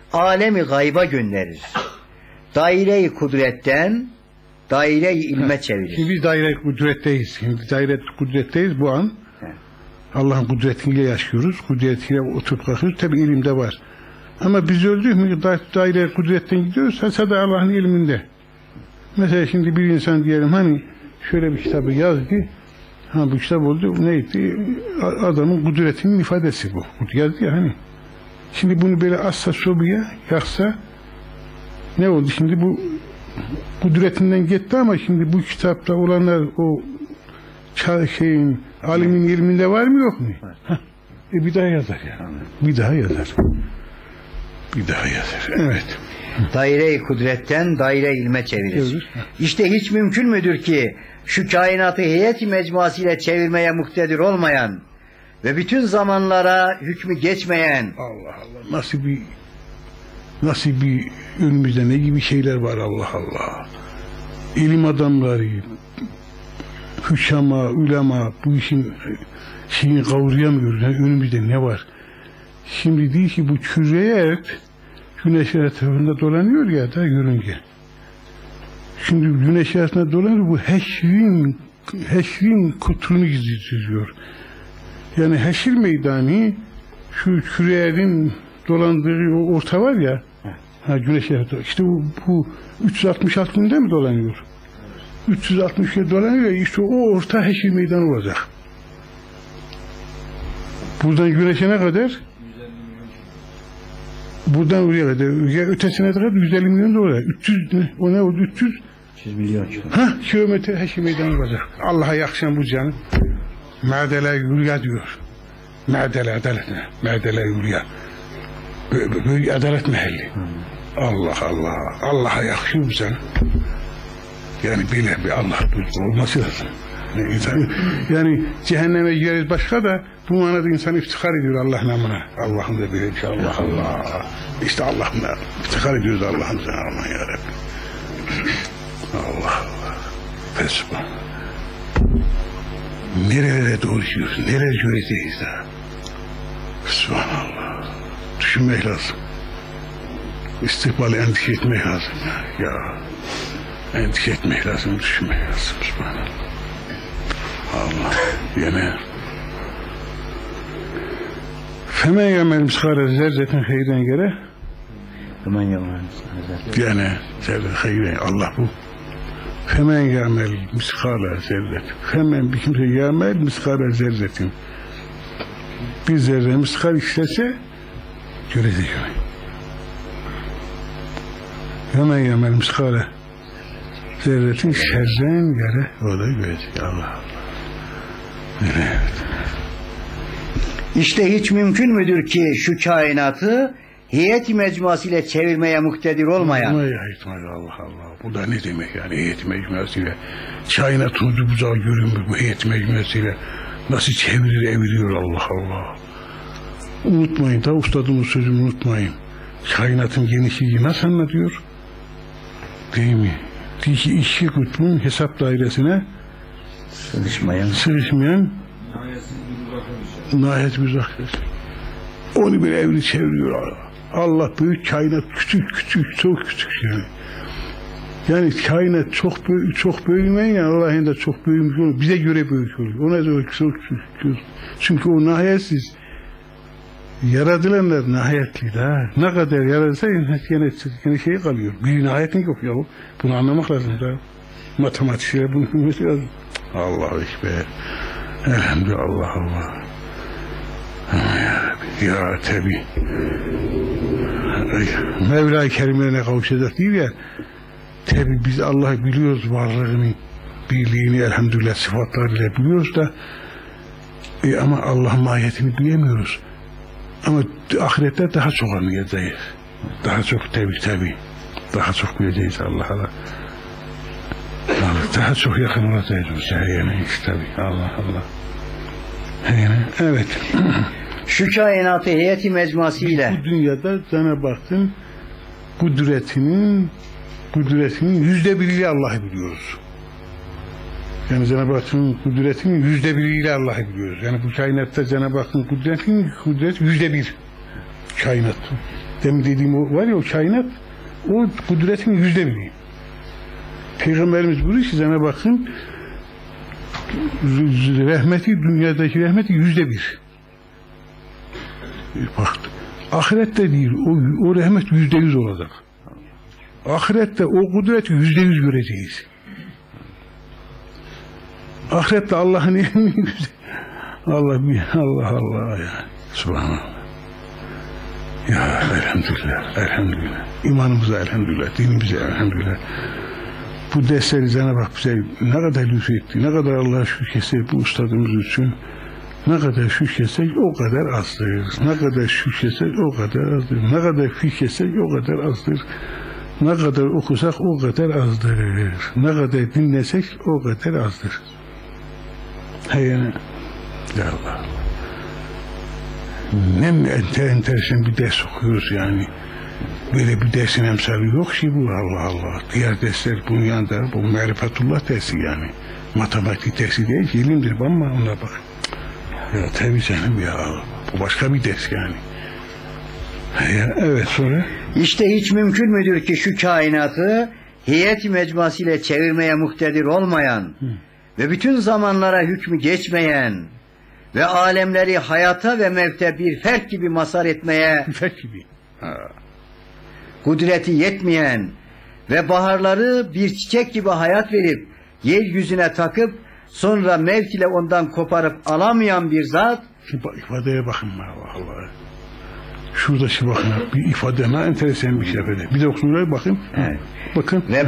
alemi gayba gönderir. Daire-i kudretten daire-i ilme çevirir. Şimdi biz daire-i kudretteyiz. Şimdi daire-i kudretteyiz bu an. Allah'ın kudretiyle yaşıyoruz. Kudretiyle oturup kalkıyoruz. Tabi ilimde var. Ama biz öldük mü daire-i kudretten gidiyoruz. Sadece Allah'ın ilminde. Mesela şimdi bir insan diyelim hani şöyle bir kitabı yazdı. Ha bu kitap oldu. Neydi? Adamın kudretinin ifadesi bu. Yazdı ya hani. Şimdi bunu böyle assa sobaya yaksa ne oldu? Şimdi bu kudretinden gitti ama şimdi bu kitapta olanlar o şeyin alimin ilminde var mı yok mu? Bir daha yazar ya. Bir daha yazar. Bir daha yazar. Evet. Daire-i kudretten daire-i ilme çevirir. İşte hiç mümkün müdür ki şu kainatı heyet-i mecmuasıyla çevirmeye muktedir olmayan ve bütün zamanlara hükmü geçmeyen Allah Allah nasıl bir önümüzde ne gibi şeyler var Allah Allah. İlim adamları, hüşama, ulema bu işin şeyini kavrayamıyoruz. Yani önümüzde ne var? Şimdi değil ki bu küre güneş etrafında dolanıyor ya da görünce. Şimdi güneş etrafında dolanıyor bu heşrin kuturunu çiziyor. Yani heşir meydanı şu kürenin dolandığı o orta var ya güneş etrafında. İşte bu 366 günde mi dolanıyor? 360 kere dolanıyor ya işte o orta heşir meydanı olacak. Buradan güneşe ne kadar? Buradan oraya kadar, ya ötesine kadar 150 milyon dolar. 300 o ne oldu? 300 milyon. Kilometre heşir meydanı olacak. Allah'a yakışan bu canım. Merdele yürüya diyor. Merdele adalet ne? Merdele yürüya. Böyle adalet mehalli. Allah Allah. Allah'a yakışıyor bu canım. Yani bile bir Allah olması lazım. Yani cehenneme gireriz başka da bu manada insan iftihar ediyor Allah namına. Allah'ım da bilir ki Allah Allah. İşte Allah'ım iftihar ediyoruz Allah'ım sana aman yarabbim. Allah Allah. Fesubhan. Nerelere doğru gidiyoruz? Nereye göreceğiz ha? Subhanallah. Düşünmek lazım. İstikbali endişe etmek lazım. Ya. Endişe etmek lazım, düşünmek lazım. Subhanallah. Allah. Yine. Femen yemel miskale zerzetin hayren göre. Femen yemel miskale. Yani zerzetin hayren. Allah bu. Femen yemel miskale zerzetin. Femen bir kimse yemel miskale zerzetin. Bir zerre miskal işlese görecek. Femen yemel miskale zerretin şerren göre o da görecek. Allah Allah. Evet. İşte hiç mümkün müdür ki şu kainatı heyet-i mecmuasıyla çevirmeye muktedir olmayan? Allah Allah. Bu da ne demek yani heyet-i mecmuasıyla? Kainatın ucu bucağı görünmüyor bu heyet-i mecmuasıyla. Nasıl çevirir eviriyor Allah Allah. Unutmayın da ustadımın sözümü unutmayın. Kainatın genişliği nasıl anlatıyor? Değil mi? Diyor ki işi kutbun hesap dairesine sığışmayan nihayet uzakdır. Onu bir evri çeviriyor. Allah büyük, kainat küçük, çok küçük yani. Yani kainat çok büyümeyin ya Allah'ın da çok büyümüş olur. Bize göre büyük oluyor. Ona göre çok küçük. Çünkü o nihayetsiz. Yaradılanlar nihayetli de. Ne kadar yaratsa yine şey kalıyor. Bir nihayetin yok ya. Bunu anlamak lazım da. Matematikçiler bunu bilmesi lazım. Allahu Ekber. Elhamdülillah Allah Allah. Ya tabi. Mevla-i Kerimlerine kavuşacak değil ya. Tabi biz Allah'ı biliyoruz varlığını, birliğini elhamdülillah sıfatlarıyla biliyoruz da ama Allah'ın mahiyetini bilemiyoruz. Ama ahirette daha çok anlayacağız. Daha çok tabi. Daha çok bileceğiz Allah'a. Daha çok yakın olacağız o şahiyene tabi. Allah Allah. Evet. Şu kainatı heyet-i mecmuasıyla. Bu dünyada Cenab-ı Hakk'ın kudretinin %1'iyle Allah'ı biliyoruz. Yani Cenab-ı Hakk'ın kudretinin %1'iyle Allah'ı biliyoruz. Yani bu kainatta Cenab-ı Hakk'ın kudreti %1. Kainat. Demin dediğim o var ya, o kainat, o kudretin %1'i. Peygamberimiz buyuruyor ki sana bakın, rahmeti, dünyadaki rahmeti %1. Bak, ahirette değil, o rahmet %100 olacak. Ahirette o kudreti %100 göreceğiz. Ahirette Allah'ın emri Allah ya. Subhanallah. Ya elhamdülillah. İmanımıza elhamdülillah, dinimize elhamdülillah. Bu dersleri Cenab-ı Hak bize ne kadar lütfetti, ne kadar Allah'a şükretsek bu ustadımız için, ne kadar şükretsek o kadar azdır. Ne kadar şükretsek o kadar azdır. Ne kadar fikretsek o kadar azdır. Ne kadar okusak o kadar azdır. Ne kadar dinlesek o kadar azdır. Yani, ya Allah. Ne enteresan bir ders okuyoruz yani. Böyle bir dersin emsali yok ki bu, Allah Allah. Diğer dersler bunun yanında, bu marifetullah dersi yani. Matematik dersi değil, ilimdir ama ona bak. Ya tabii canım ya, bu başka bir ders yani. Ya, evet, sonra? İşte hiç mümkün müdür ki şu kainatı heyet mecmuası ile çevirmeye muhtedir olmayan ve bütün zamanlara hükmü geçmeyen ve alemleri hayata ve mevte bir ferk gibi mazhar etmeye kudreti yetmeyen ve baharları bir çiçek gibi hayat verip yeryüzüne takıp sonra mevt ile ondan koparıp alamayan bir zat. Şu ifadeye bakın Allah. Şurada şu bakın, bir ifade ne enteresan bir şey böyle. Bir de okunuraya bakın. Evet. Bakın. Ve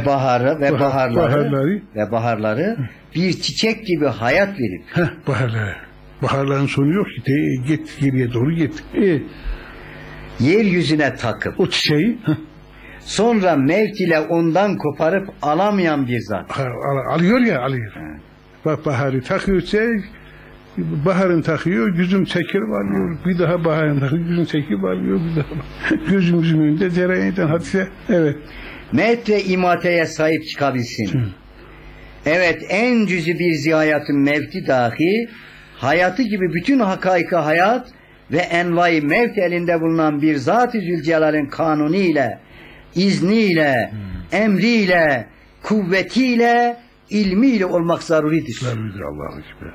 baharları bir çiçek gibi hayat verip. Baharların sonu yok ki. Git geriye doğru git. Yeryüzüne takıp. O çiçeği. Sonra mevt ile ondan koparıp alamayan bir zat. Alıyor. Bak baharı takıyor çiçek. Baharın takıyor, yüzüm çekir varıyor. Bir daha baharın takıyor, yüzüm çekir varıyor. Bir daha gözümüzün önünde cereyan eden hadise. Evet. Mevt ve imateye sahip çıkabilsin. Evet, en cüzi bir ziyayatın mevti dahi, hayatı gibi bütün hakaika hayat ve envai mevt elinde bulunan bir Zat-ı Zülcelal'in kanuniyle, izniyle, emriyle, kuvvetiyle, ilmiyle olmak zaruridir. Zaruridir, Allah'a şükür.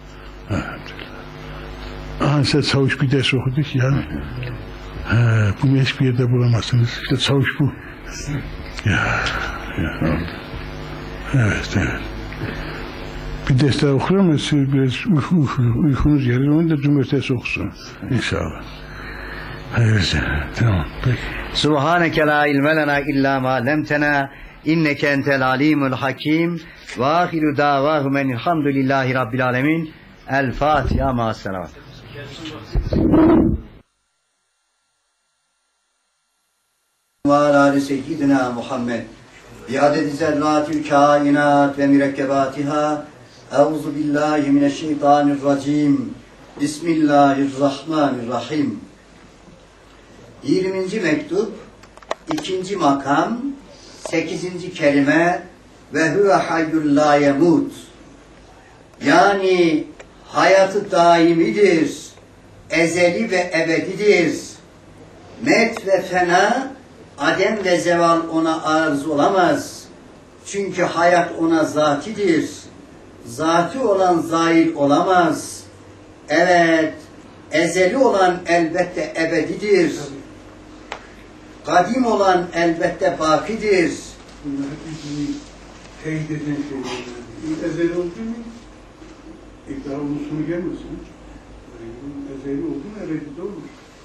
Size Çavuş bir ders okuduk ya. Bunu hiçbir yerde bulamazsınız. İşte Çavuş bu. Ya. Evet. Bir ders daha okur ama siz biraz uykunuz gelir. Onu da cumartesi okusun. İnşallah. Hayır. Tamam. Peki. Subhaneke la ilme lena illa ma lemtena inneke entel alimul hakim ve ahiru davahu menilhamdülillahi rabbil alemin. El Fatiha ma selavat. Ve alâ seyyidina Muhammed bi adedi zerratül kainat ve mürekkebatiha. Euzu billahi mineşşeytanirracim. Bismillahirrahmanirrahim. 20. mektup, 2. makam, 8. kelime ve huve hayyul la yemut. Yani hayatı daimidir, ezeli ve ebedidir. Mevt ve fena, adem ve zeval ona arz olamaz. Çünkü hayat ona zatidir. Zati olan zail olamaz. Evet, ezeli olan elbette ebedidir. Kadim olan elbette bakidir. Bunlar hepsini teyit eden şeyler. Ezeli oldu mu? İddia ulusunu gelmesin. Ezeli oldu mu? Ebedi olur.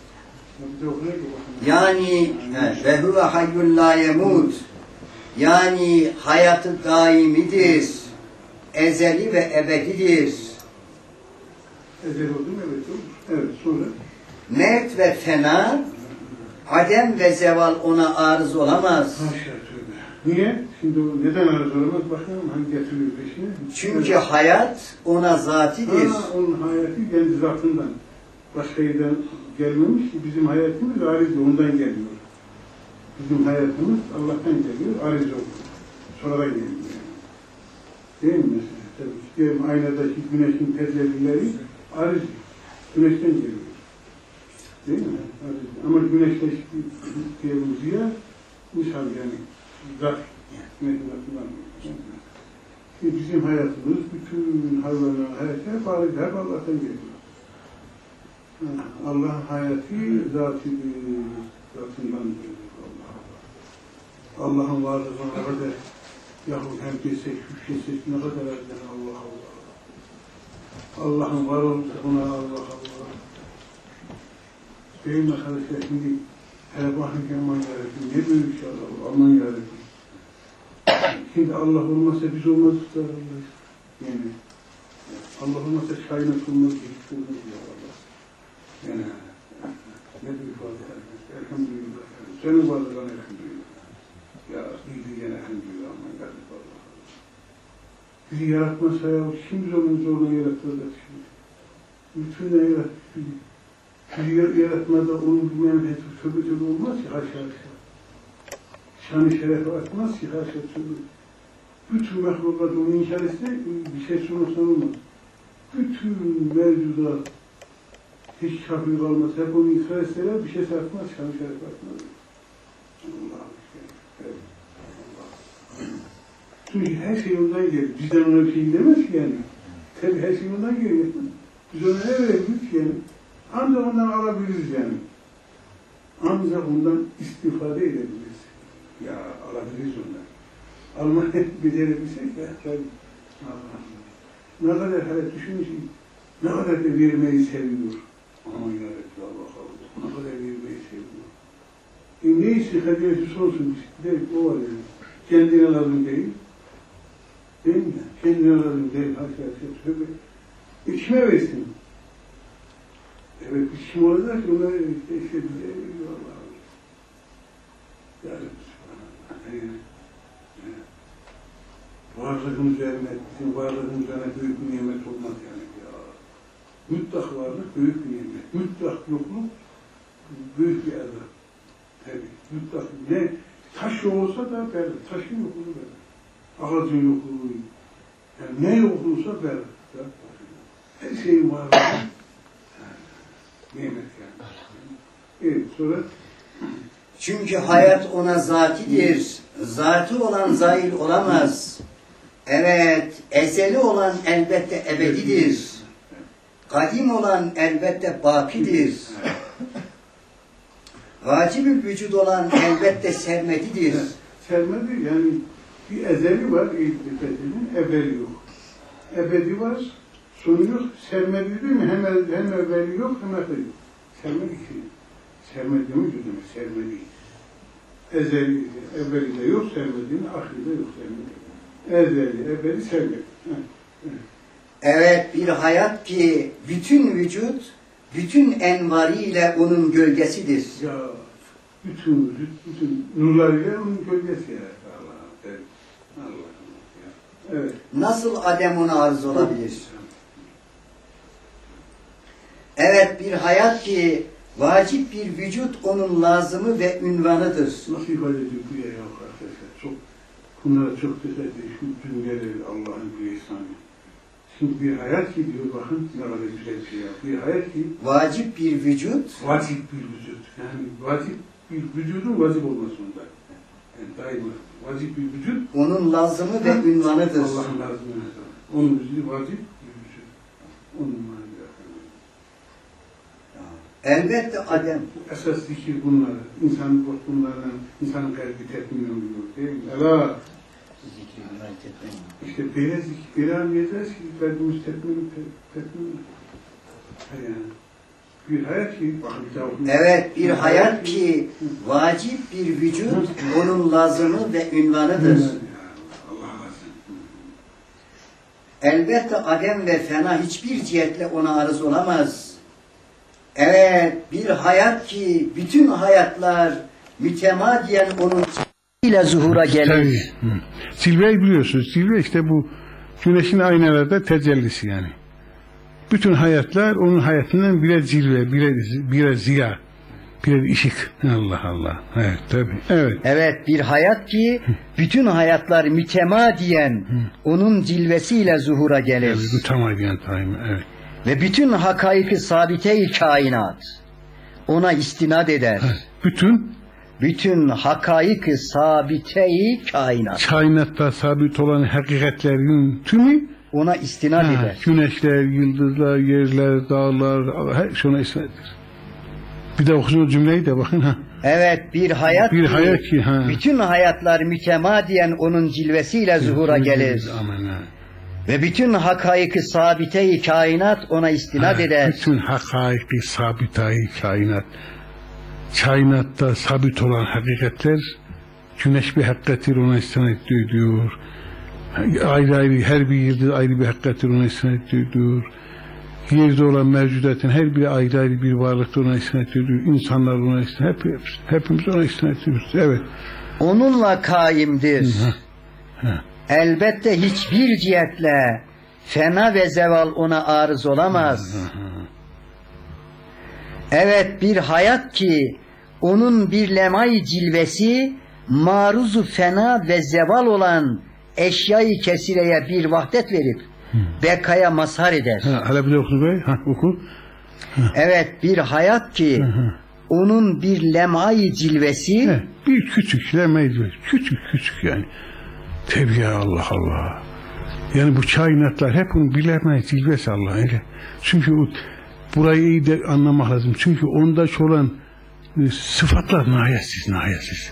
Yani ve huve hayyul la yemut. Yani hayatı daimidir. Ezeli ve ebedidir. Ezeli oldu mu? Evet olur. Evet, sonra? Mevt ve fena, adem ve zeval ona arız olamaz. Haşa tövbe. Niye? Şimdi neden arız olamaz? Bakalım hangi getiriyor peşine? Çünkü hayat ona zatidir. Onun hayatı kendi zatından. Başka yerden gelmemiş ki bizim hayatımız ariz ondan geliyor. Bizim hayatımız Allah'tan geliyor, ariz oluyor. Sonradan geliyor yani. Değil mi mesela? Tabii aynadaki güneşin tecellileri ariz, güneşten geliyor. Değil mi? Ama güneşleşti diyelim diye misal yani zat bizim hayatımız, bütün hayvanların hayatı hep Allah'tan geliyor. Allah'ın hayatı zatından geliyor. Allah'ın varlığına ne kadar yahut hem geçsek, şükretsek ne kadar erken Allah Allah. Allah'ın var olduğuna Allah Allah. Değil mi arkadaşlar, şimdi hele bakın ki aman yarabbim, ne büyük şey Allah, aman yarabbim. Şimdi Allah olmazsa biz olmazdık da Allah. Yani Allah olmazsa kainat olmaz, hiç olmaz ya Allah. Yani ne büyük varlık, elhamdülillah. Senin varlığına elhamdülillah. Ya bildi gene elhamdülillah, aman yarabbim Allah. Bizi yaratmazsa ya, şimdi onun zoruna yaratırlar şimdi. Bütün ne yarattık? Bizi yaratmada onun bilmeyen tövbe tövbe olmaz ki haşa haşa. Şan-ı şerefe atmaz ki haşa tövbe. Bütün mehlukat onu inkar etse bir şey sormasan olmaz. Bütün mevcudat hiç kafir kalmaz. Hep onu inkar etseler bir şey atmaz, şan-ı şerefe atmaz. Allah'ım evet. Allah. Çünkü her şey ondan gelir. Bizden ona bir şey demez ki yani. Tabii her şey ondan geliyor. Biz ona ne verebiliriz yani? Ancak ondan alabiliriz yani. Ancak ondan istifade edebiliriz. Ya alabiliriz ondan. Almayı becerebilsek ya. Allah'ım. Ne kadar hele düşünün, ne kadar da vermeyi seviyor. Aman yarabbim Allah Allah. Ne kadar vermeyi seviyor. Neyse kaderi sorsun. Değil, o var yani. Kendine lazım değil. Değil mi? Kendine lazım değil. Haşa. Kime versin? Evet, bir kim olacak ki ona işte bize veriyor Allah'ım. Yani varlığın üzerine, bizim varlığın üzerine büyük bir nimet olmaz yani ya. Mutlak varlık büyük bir nimet. Mutlak yokluk büyük bir azap. Tabii, mutlak ne? Taş olsa da verir, taşın yokluğu verir. Ağacın yokluğu, yani ne yokluysa verir. Her şeyin varlığı nimet yani. Evet, sonra çünkü hayat ona zatidir. Zatı olan zail olamaz. Evet, ezeli olan elbette ebedidir. Kadim olan elbette bakidir. Vacib-ül vücud olan elbette sermedidir. Sermedi yani bir ezeli var, ilk-i ebedi yok. Ebedi var, sonu yok, sermedi değil mi? Hem evveli yok, hem ebedi yok. Sermedi ki. Sermedi demek ki demek, sermedi. Ezeli, evveli de yok, sermediğin, ahiri de yok, sermedi. Ezeli, evveli, sermedi. Evet, bir hayat ki bütün vücut, bütün envarıyla onun gölgesidir. Ya, bütün vücut, bütün nurlarıyla onun gölgesi ya. Allah'ım, evet. Allah'ım. Evet. Nasıl Adem ona arz olabilir? Evet, bir hayat ki vacip bir vücut onun lazımı ve ünvanıdır. Nasıl ifade ediyor bu ya arkadaşlar? Çok, bunlara çok dikkat edin. Şu cümleleri Allah'ın bir ihsanı. Şimdi bir hayat ki diyor, bakın ne kadar güzel bir şey ya. Bir hayat ki vacip bir vücut. Vacip bir vücut. Yani vacip bir vücudun vacip olmasında. Yani daima vacip bir vücut. Onun lazımı ve ünvanıdır. Allah'ın lazımı. Onun vücudu vacip bir vücut. Onun manevi. Elbette Adem. Esas zikir bunlar. İnsanın kalbi tetmin oluyor. Değil mi? Ela. İşte böyle zikir, böyle anlayacağız ki kalbimiz tetmin yani. Bir hayat ki, evet, bir hayat ki vacip bir vücut onun lazımı ve ünvanıdır. Elbette Adem ve fena hiçbir cihetle ona arız olamaz. Evet, bir hayat ki bütün hayatlar mütemadiyen onun ile zuhura gelir. Zilve'yi biliyorsunuz. Zilve işte bu güneşin aynalarda tecellisi yani. Bütün hayatlar onun hayatından birer zilve, birer ziya, birer ışık. Allah Allah. Evet tabii. Evet. Evet, bir hayat ki bütün hayatlar mütemadiyen onun cilvesiyle zuhura gelir. Evet, mütemadiyen daima. Evet. Ve bütün hakaiki sabite-i kainat ona istinad eder. Bütün hakaik-i sabite-i kainat. Kainatta sabit olan hakikatlerin tümü ona istinad eder. Güneşler, yıldızlar, yerler, dağlar, her şey ona istinad eder. Bir de okusun o cümleyi de bakın ha. Evet, bir hayat ki bütün hayatlar mütemadiyen onun cilvesiyle zuhura gelir. Amen. Ve bütün hakaik-i sabite-i kainat ona istinad eder. Bütün hakaik-i sabite-i kainat. Kainatta sabit olan hakikatler, güneş bir hakikattir ona istinad ediyor. Ayrı ayrı her bir yıldız ayrı bir hakikattir ona istinad ediyor. Yerde olan mevcudatın her biri ayrı ayrı bir varlıkta ona istinad ediyor. İnsanlar ona istinad ediyor. Hepimiz ona istinad ediyoruz. Evet. Onunla kaimdir. Elbette hiçbir cihetle fena ve zeval ona arız olamaz. Evet, bir hayat ki onun bir lemay cilvesi maruzu fena ve zeval olan eşyayı kesireye bir vahdet verip bekaya mazhar eder. Hala bir de oku bey. Oku. Evet, bir hayat ki onun bir lemay cilvesi bir küçük lemay cilvesi. Küçük yani. Tabii ya, Allah Allah. Yani bu kainatlar hep onun bir lemay cilvesi Allah öyle. Çünkü burayı iyi de anlamak lazım. Çünkü onda olan sıfatlar nahiyetsiz.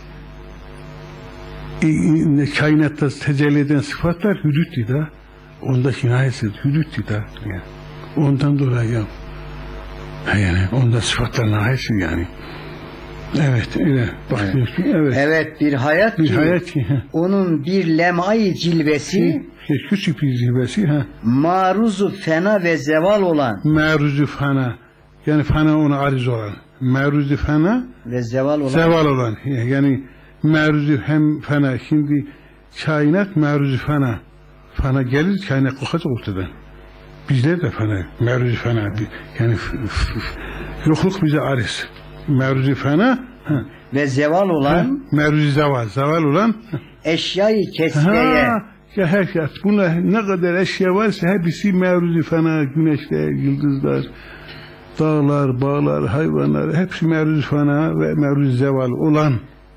Kainatta tecelli eden sıfatlar hüdüttü da. Ondaki nahiyetsiz hüdüttü da. Yani. Ondan dolayı yani onda sıfatlar nahiyetsiz yani. Evet öyle. Evet, bir hayat ki onun bir lemay cilvesi küçük bir cilvesi maruzu fena ve zeval olan. Maruzu fena yani fena ona ariz olan. Maruzu fena ve zeval olan. Yani maruzu hem fena. Şimdi kainat maruzu fena. Fena gelir kainat kalkacak ortadan. Bizler de fena. Maruzu fena. Yani yokluk bize ariz. Maruzu fena ve zeval olan. Maruzu zeval olan eşyayı kesireye. Ya her şey. Buna ne kadar eşya varsa hepsi meruzu fena, güneşler, yıldızlar, dağlar, bağlar, hayvanlar, hepsi meruzu fena ve meruzu zeval olan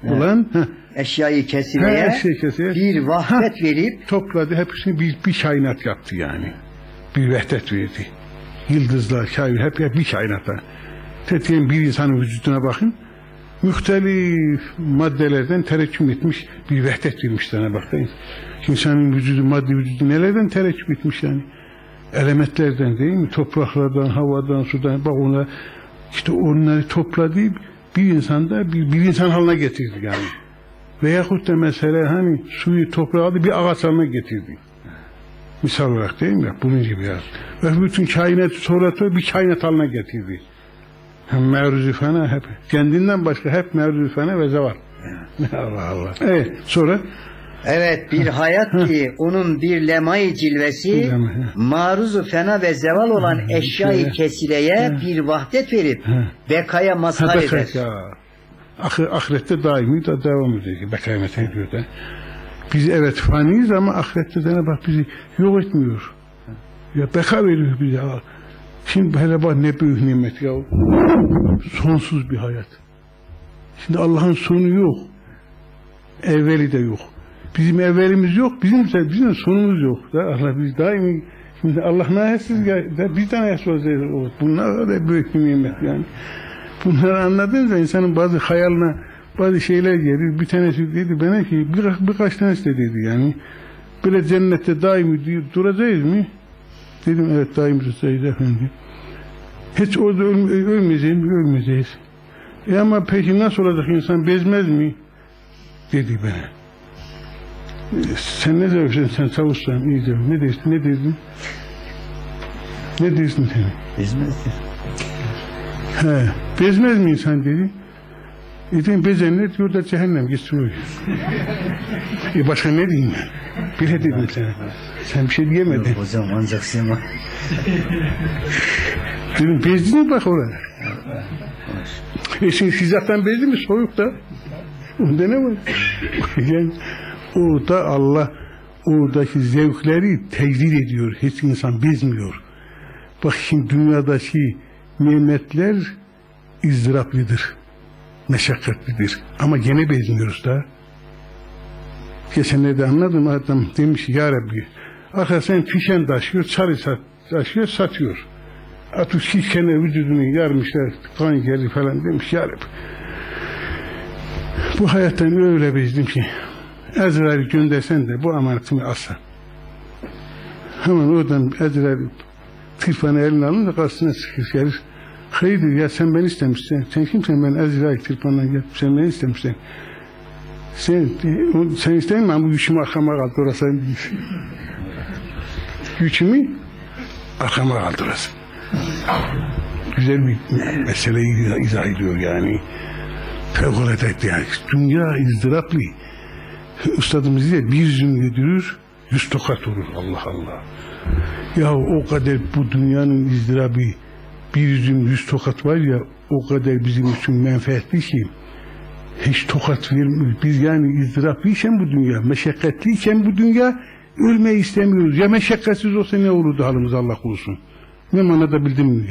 eşyayı kesireye bir vahdet verip topladı, hepsini bir kainat yaptı yani. Bir vahdet verdi. Yıldızlar, kainat, hep bir kainatlar. Tetiğin bir insanın vücuduna bakın. Muhtelif maddelerden terekküm etmiş bir vahdet vermiş sana bakın. İnsanın vücudu, maddi vücudu nelerden terekküm etmiş yani? Elementlerden değil mi? Topraklardan, havadan, sudan. Bak ona işte onları topladı bir insanda bir insan haline getirdi yani. Veyahut da mesela hani suyu toprağa aldı bir ağaç haline getirdi. Misal olarak değil mi? Bunun gibi ya. Ve bütün kainatı sonra bir kainat haline getirdi. Meruzu fena hep. Kendinden başka hep meruzu fena ve zeval. Allah Allah. Evet, sonra? Evet, bir hayat ki onun bir lemay cilvesi maruzu fena ve zeval olan eşyayı kesireye bir vahdet verip bekaya mazhar eder. Ahirette daimi de devam ediyor. Bekaya mazhar ediyor da. Biz evet faniyiz ama ahirette de bak bizi yok etmiyor. Ya beka veriyor bize. Şimdi hele bak ne büyük nimet ya. Sonsuz bir hayat. Şimdi Allah'ın sonu yok. Evveli de yok. Bizim evvelimiz yok. Bizim sonumuz yok. Da Allah biz daimi şimdi Allah nahiyetsiz ya bizden nahiyetsiz olacağız. Bunlar da büyük bir nimet yani. Bunları anladığınızda insanın bazı hayaline bazı şeyler gelir. Bir tanesi dedi bana ki birkaç tanesi de dedi yani. Böyle cennette daimi duracağız mı? Dedim evet daim duracağız efendim. Hiç orada ölmeyeceğiz. Ama peki nasıl olacak insan bezmez mi? Dedi bana. Sen ne dersin sen savuşsan iyice ne dersin? Ne dersin sen? Bezmez. Bezmez mi insan dedi. Dedim bezenler diyor da cehennem gitsin. Başka ne diyeyim ben? Bile dedim sana. Sen bir şey diyemedin. Yok, hocam ancak sema. Dedim bezdin mi bak orada? Şimdi sıcaktan bezdi mi soğuk da? Onda ne var? Yani orada Allah oradaki zevkleri tecrid ediyor. Hiç insan bezmiyor. Bak şimdi dünyadaki nimetler ızdıraplıdır, meşakkatlidir. Ama gene bezmiyoruz da. Geçenlerde anladım, adam demiş ya Rabbi, arkadaşlar fişen taşıyor, çarı taşıyor, satıyor. Atı şişkene vücudunu yarmışlar, kan geri falan demiş ya Rabbi. Bu hayattan öyle bezdim ki, Ezrail göndersen de bu amanetimi alsan. Hemen oradan Ezrail tırpanı eline alın da karşısına sıkır gelir. Hayırdır ya sen beni istemişsin. Sen kimsen ben Ezrail tırpanından gelip sen beni istemişsin. Sen isteyin mi? Bu güçümü arkama kaldı orası. Güçümü arkama kaldı orası. Güzel bir meseleyi izah ediyor yani. Fevkalade yani. Dünya ızdıraplı. Ustadımız diye bir zümre dürür, 100 tokat olur. Allah Allah. Ya o kadar bu dünyanın ızdırabı, bir züm 100 tokat var ya, o kadar bizim için menfaatli ki hiç tokat vermiyor. Biz yani ızdıraplıyken bu dünya, meşakkatliyken bu dünya ölmeyi istemiyoruz. Ya meşakkatsiz olsa ne olurdu halimiz Allah korusun. Ne manada bildim mi?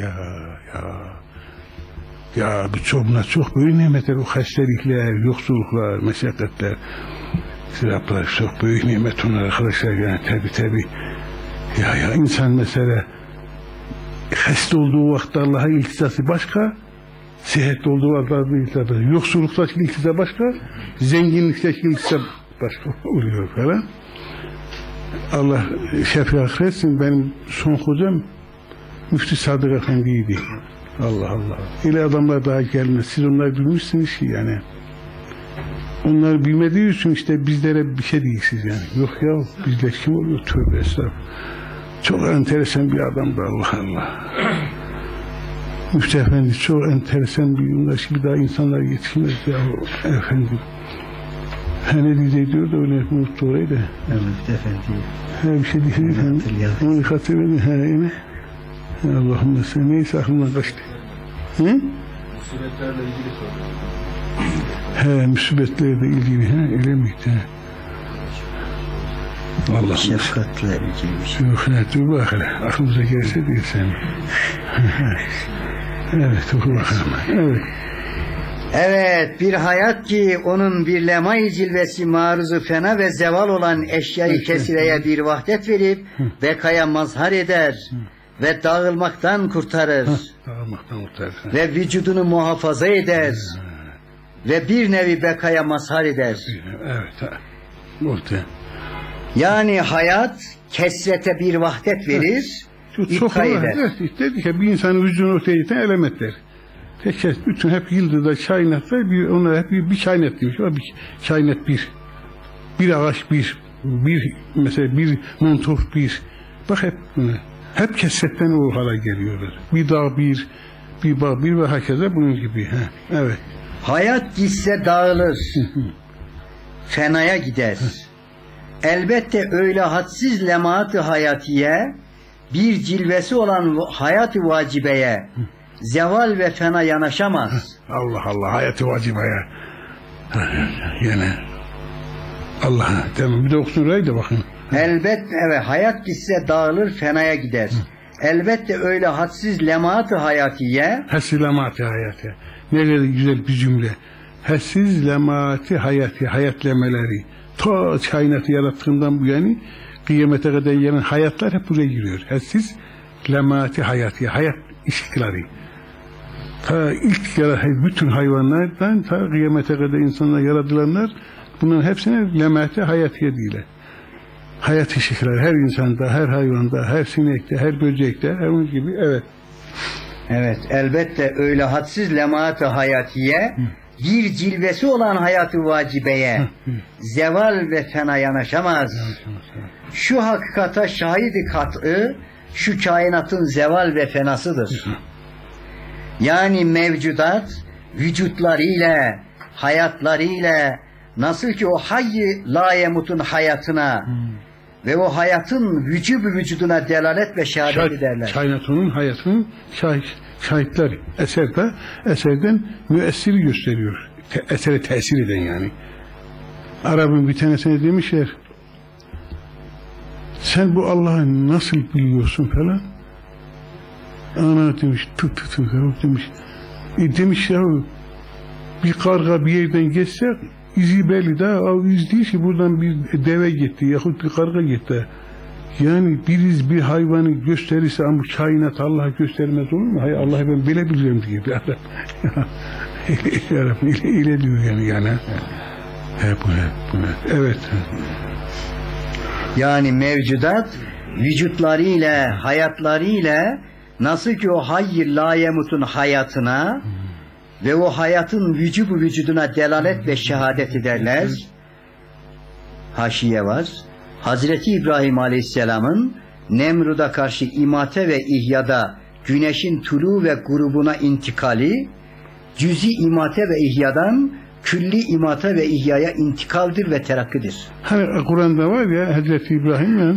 Ya buna çok büyük nimetler, o hastalıklar, yoksulluklar, meşakkatler, ızdıraplar çok büyük nimet onlar arkadaşlar yani tabi. Ya insan mesela hasta olduğu vakti Allah'a iltisası başka, sıhhat olduğu vakti iltisası başka, yoksulluktaki iltisa başka, zenginlikteki iltisa başka oluyor falan. Allah şefaat etsin, benim son hocam Müftü Sadık Efendi'ydi. Allah Allah. Öyle adamlar daha gelmez. Siz onları bilmişsiniz ki yani. Onlar bilmediği için işte bizlere bir şey değilsiniz yani. Yok ya bizler kim oluyor? Tövbe estağfurullah. Çok enteresan bir adamdı Allah Allah. Müftü Efendi çok enteresan bir bunlar. Şimdi daha insanlar yetişmez ya efendim. Ne diyeceği diyor da öyle unuttu orayı da. Müftü Efendi. Bir şey diyeceğim. Onu hatırladım. Allah'ım sen neyse aklımdan kaçtı. Musibetlerle ilgili soruyor. Musibetlerle ilgili öyle miydi? Allah'ım. Şefkatle ilgili. Yok dur bakalım. Aklımıza gelse değil sen. Evet oku bakalım. Evet, bir hayat ki onun bir lemay cilvesi maruzu fena ve zeval olan eşyayı kesireye bir vahdet verip bekaya mazhar eder ve dağılmaktan kurtarır. Ve vücudunu muhafaza eder ve bir nevi bekaya mazhar eder. Evet. Orta. Yani hayat kesrete bir vahdet verir, iptal eder. Evet, dedik ya bir insanın vücudunu ortaya getiren elementler. Bütün hep yıldızda kainatlar onlar hep bir kainat demiş. Bir kainat bir ağaç mesela bir montor bak hep kesretten o hale geliyorlar. Bir dağ bir bağ ve herkese bunun gibi. Evet. Hayat gitse dağılır, fenaya gider. Elbette öyle hadsiz lemaat-ı hayatiye bir cilvesi olan hayat-ı vacibeye zeval ve fena yanaşamaz. Allah Allah hayat-ı vacibeye. Yine Allah tamam bir de okusun orayı da bakın. Elbette evet hayat gitse dağılır fenaya gider. Elbette öyle hadsiz lemaat-ı hayatiye. Hadsiz lemaat-ı hayatiye. Ne kadar güzel bir cümle. Hadsiz lemaat-ı hayatiye. Hayat lemeleri. Ta kainatı yarattığından bu yani kıyamete kadar gelen hayatlar hep buraya giriyor. Hadsiz lemaat-ı hayatiye. Hayat ışıkları. Ta ilk bütün hayvanlardan ta kıyamete kadar insanlar yaratılanlar bunların hepsine lemaat-ı hayatiye diyorlar. Hayat ışıkları her insanda, her hayvanda, her sinekte, her böcekte, her onun gibi evet. Evet, elbette öyle hadsiz lemaat-ı hayatiye bir cilvesi olan hayat-ı vacibeye zeval ve fena yanaşamaz. Şu hakikata şahidi kat'ı şu kainatın zeval ve fenasıdır. Yani mevcudat vücutlarıyla, hayatlarıyla nasıl ki o hayy la yemutun hayatına ve o hayatın vücuduna delalet ve şehadet ederler. Kainatının hayatının şahitleri. Eserden müessiri gösteriyor. Esere tesir eden yani. Arap'ın bir tanesine demişler sen bu Allah'ı nasıl biliyorsun falan. Ana demiş tut demiş Demiş ya, bir karga bir yerden geçse izi belli de, o iz değil ki buradan bir deve gitti yahut bir karga gitti. Yani bir hayvanı gösterirse ama bu kainat Allah'a göstermez olur mu? Hayır, Allah'ı ben bilebilirim diye bir adam. İle diyor yani. Bu. Evet. Yani mevcudat vücutlarıyla, hayatlarıyla nasıl ki o hayy la yemutun hayatına ve o hayatın vücubu vücuduna delalet ve şehadet ederler. Haşiye var. Hazreti İbrahim Aleyhisselam'ın Nemrud'a karşı imate ve ihyada güneşin tulu ve grubuna intikali, cüzi imate ve ihyadan külli imate ve ihyaya intikaldir ve terakkidir. Hani Kur'an'da var ya, Hazreti İbrahim'le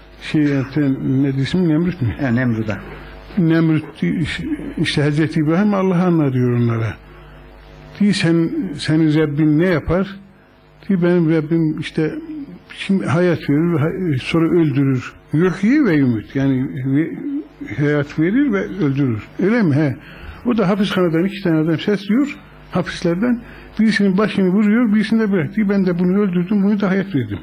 ne diyorsun, Nemrut mu? Nemrud'a. Nemrut işte Hazreti İbrahim Allah'ı anlatıyor onlara. Diyor senin Rabbin ne yapar? Diyor benim Rabbim işte şimdi hayat verir, sonra öldürür. Yuhyi ve yumut. Yani hayat verir ve öldürür. Öyle mi? He. O da hapishaneden 2 tane adam sesliyor. Hapislerden. Birisinin başını vuruyor, birisini de bıraktı. Ben de bunu öldürdüm, bunu da hayat verdim.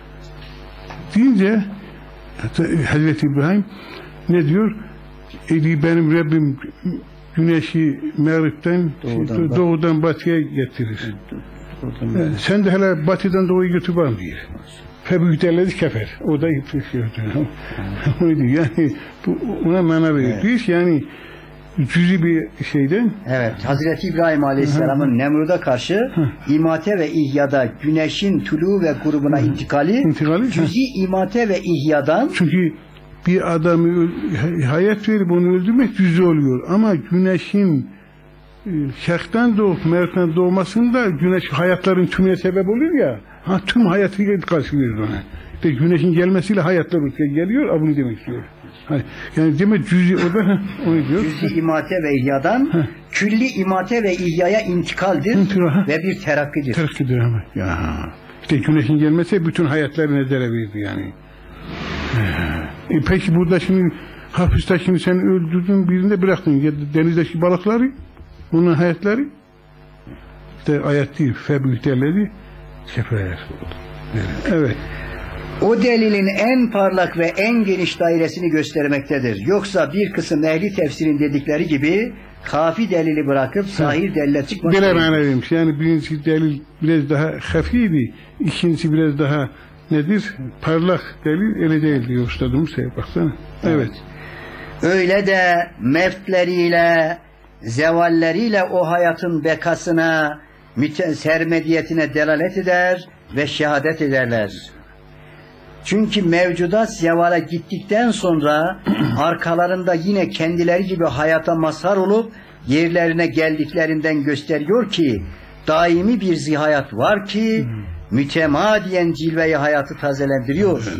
Deyince Hazreti İbrahim ne diyor? Benim Rabbim güneşi mağripten doğudan batıya getirir. Sen de hele batıdan doğuya götür bana diyor. Febühterleri kefer. O da yapıyor. Yani ona mana veriyor. Diyor yani cüzi bir şeyden. Evet. Hazreti İbrahim Aleyhisselam'ın Nemrud'a karşı imate ve ihyada güneşin tulu ve grubuna intikali cüzi imate ve ihyadan. Çünkü bir adamı hayat verip onu öldürmek cüzi oluyor. Ama güneşin şerkten doğup merkten doğmasında güneş hayatların tümüne sebep oluyor ya. Tüm hayatı karşılıyor ona. İşte güneşin gelmesiyle hayatlar ortaya geliyor. Bunu demek istiyor. Yani demek cüzi o da onu diyor. Cüzi imate ve ihyadan külli imate ve ihyaya intikaldir ve bir terakkidir. Terakkidir ama. Ya. İşte güneşin gelmesi bütün hayatları nezere verdi yani. Peki burada şimdi hapiste şimdi sen öldürdün, birinde bıraktın denizdeki balıkları, bunun hayatları işte ayet değil, febühterleri keferler. Evet. O delilin en parlak ve en geniş dairesini göstermektedir. Yoksa bir kısım ehli tefsirin dedikleri gibi kafi delili bırakıp sahih delile çıkmak. Böyle maneviymiş. Yani birinci delil biraz daha hafiydi, ikincisi biraz daha nedir? Parlak delil, öyle değil diyor ustadımız. Baksana. Evet. Öyle de mevtleriyle, zevalleriyle o hayatın bekasına, sermediyetine delalet eder ve şehadet ederler. Çünkü mevcudat zevale gittikten sonra arkalarında yine kendileri gibi hayata mazhar olup yerlerine geldiklerinden gösteriyor ki daimi bir zihayat var ki mütemadiyen cilve-i hayatı tazelendiriyor.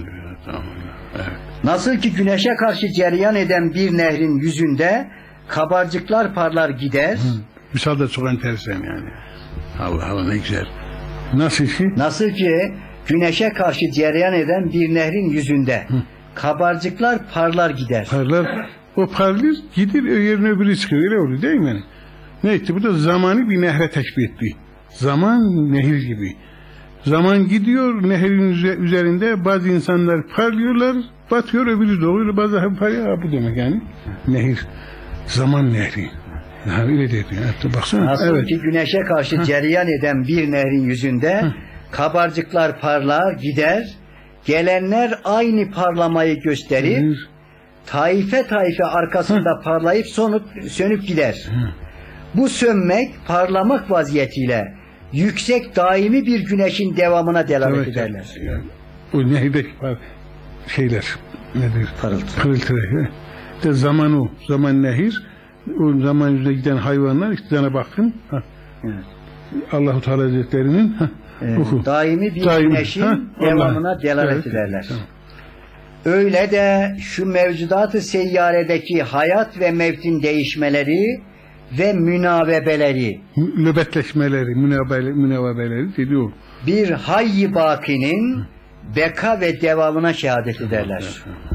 Nasıl ki güneşe karşı cereyan eden bir nehrin yüzünde kabarcıklar parlar gider. Misal da çok enteresan yani. Allah ne güzel. Nasıl ki güneşe karşı cereyan eden bir nehrin yüzünde kabarcıklar parlar gider. Parlar, o parlar gider, yerine öbürü çıkıyor. Öyle oluyor değil mi? Ne etti? Bu da zamanı bir nehre teşbih etti. Zaman nehir gibi. Zaman gidiyor, nehrin üzerinde bazı insanlar parlıyorlar, batıyor, öbürü doğuyor, bazı parlıyor. Bu demek yani. Nehir. Zaman nehri. Öyle dedi. Baksana. Nasıl ki güneşe karşı cereyan eden bir nehrin yüzünde kabarcıklar parlar gider, gelenler aynı parlamayı gösterir, taife taife arkasında parlayıp sönüp gider. Bu sönmek, parlamak vaziyetiyle yüksek daimi bir güneşin devamına delalet ederler. Yani, o nehirdeki şeyler nedir? Pırıltı. İşte zaman o. Zaman nehir. O zaman yüzüne giden hayvanlar işte bakın. Evet. Allah-u Teala Hazretleri'nin daimi bir güneşin devamına delalet ederler. Tamam. Öyle de şu mevcudat-ı seyyaredeki hayat ve mevtin değişmeleri ve münavebeleri, nöbetleşmeleri, münavebeleri diyor. Bir hayy-i bakinin beka ve devamına şehadet ederler.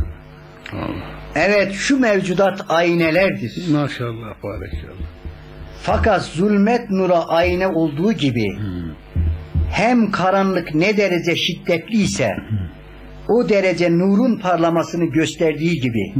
Evet, şu mevcudat aynelerdir. Maşallah, barekallah. Fakat zulmet nura ayna olduğu gibi hem karanlık ne derece şiddetliyse o derece nurun parlamasını gösterdiği gibi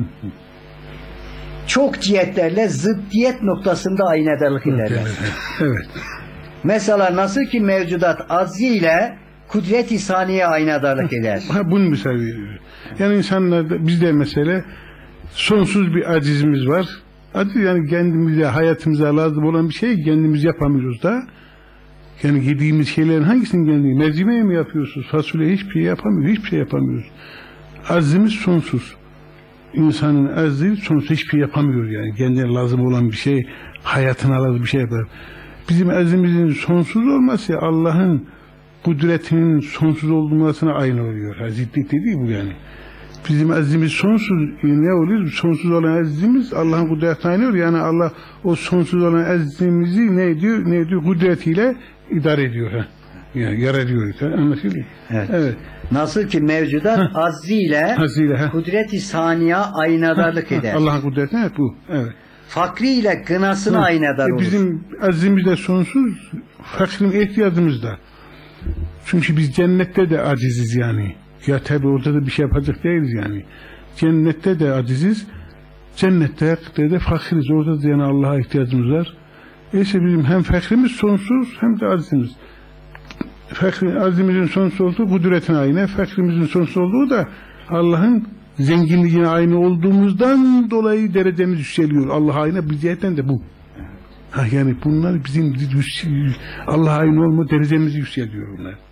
çok cihetlerle zıddiyet noktasında aynadarlık ederler. Evet. Mesela nasıl ki mevcudat azzi ile kudret-i saniye aynadarlık eder. Bunu misal veriyor. Yani insanlarda bizde mesela sonsuz bir acizimiz var. Aciz yani kendimize, hayatımıza lazım olan bir şey kendimiz yapamıyoruz da. Yani yediğimiz şeylerin hangisini kendimiz? Mercimeği mi yapıyorsunuz? Fasulye hiçbir şey yapamıyoruz. Hiçbir şey yapamıyoruz. Aczimiz sonsuz. İnsanın azzi sonsuz, hiçbir şey yapamıyor yani. Kendine lazım olan bir şey, hayatına lazım bir şey yapar. Bizim aczimizin sonsuz olması Allah'ın kudretinin sonsuz olmasına aynı oluyor. Ziddiyet değil bu yani. Bizim azimiz sonsuz, ne oluyor? Sonsuz olan azimiz Allah'ın kudretine aynı oluyor. Yani Allah o sonsuz olan azimizi ne ediyor? Kudretiyle idare ediyor. Yani yaratıyor. Anlaşılıyor. Evet. Evet. Nasıl ki mevcudat azzi ile kudret-i saniye aynadarlık eder. Allah'ın kudretine bu. Evet. Fakri ile gınasına aynadar olur. Bizim azimiz de sonsuz, fakrin ihtiyacımız da. Çünkü biz cennette de aciziz yani. Ya tabi orada da bir şey yapacak değiliz yani. Cennette de aciziz. Cennette de fakiriz. Orada da yani Allah'a ihtiyacımız var. İşte bizim hem fakrimiz sonsuz hem de acizimiz. Azimizin sonsuz olduğu kudretine aynı. Fakrimizin sonsuz olduğu da Allah'ın zenginliğine aynı olduğumuzdan dolayı derecemiz yükseliyor. Allah'a aynı bir cihetten de bu. Yani bunlar bizim Allah'a aynı olma derecemiz yükseliyor bunlar.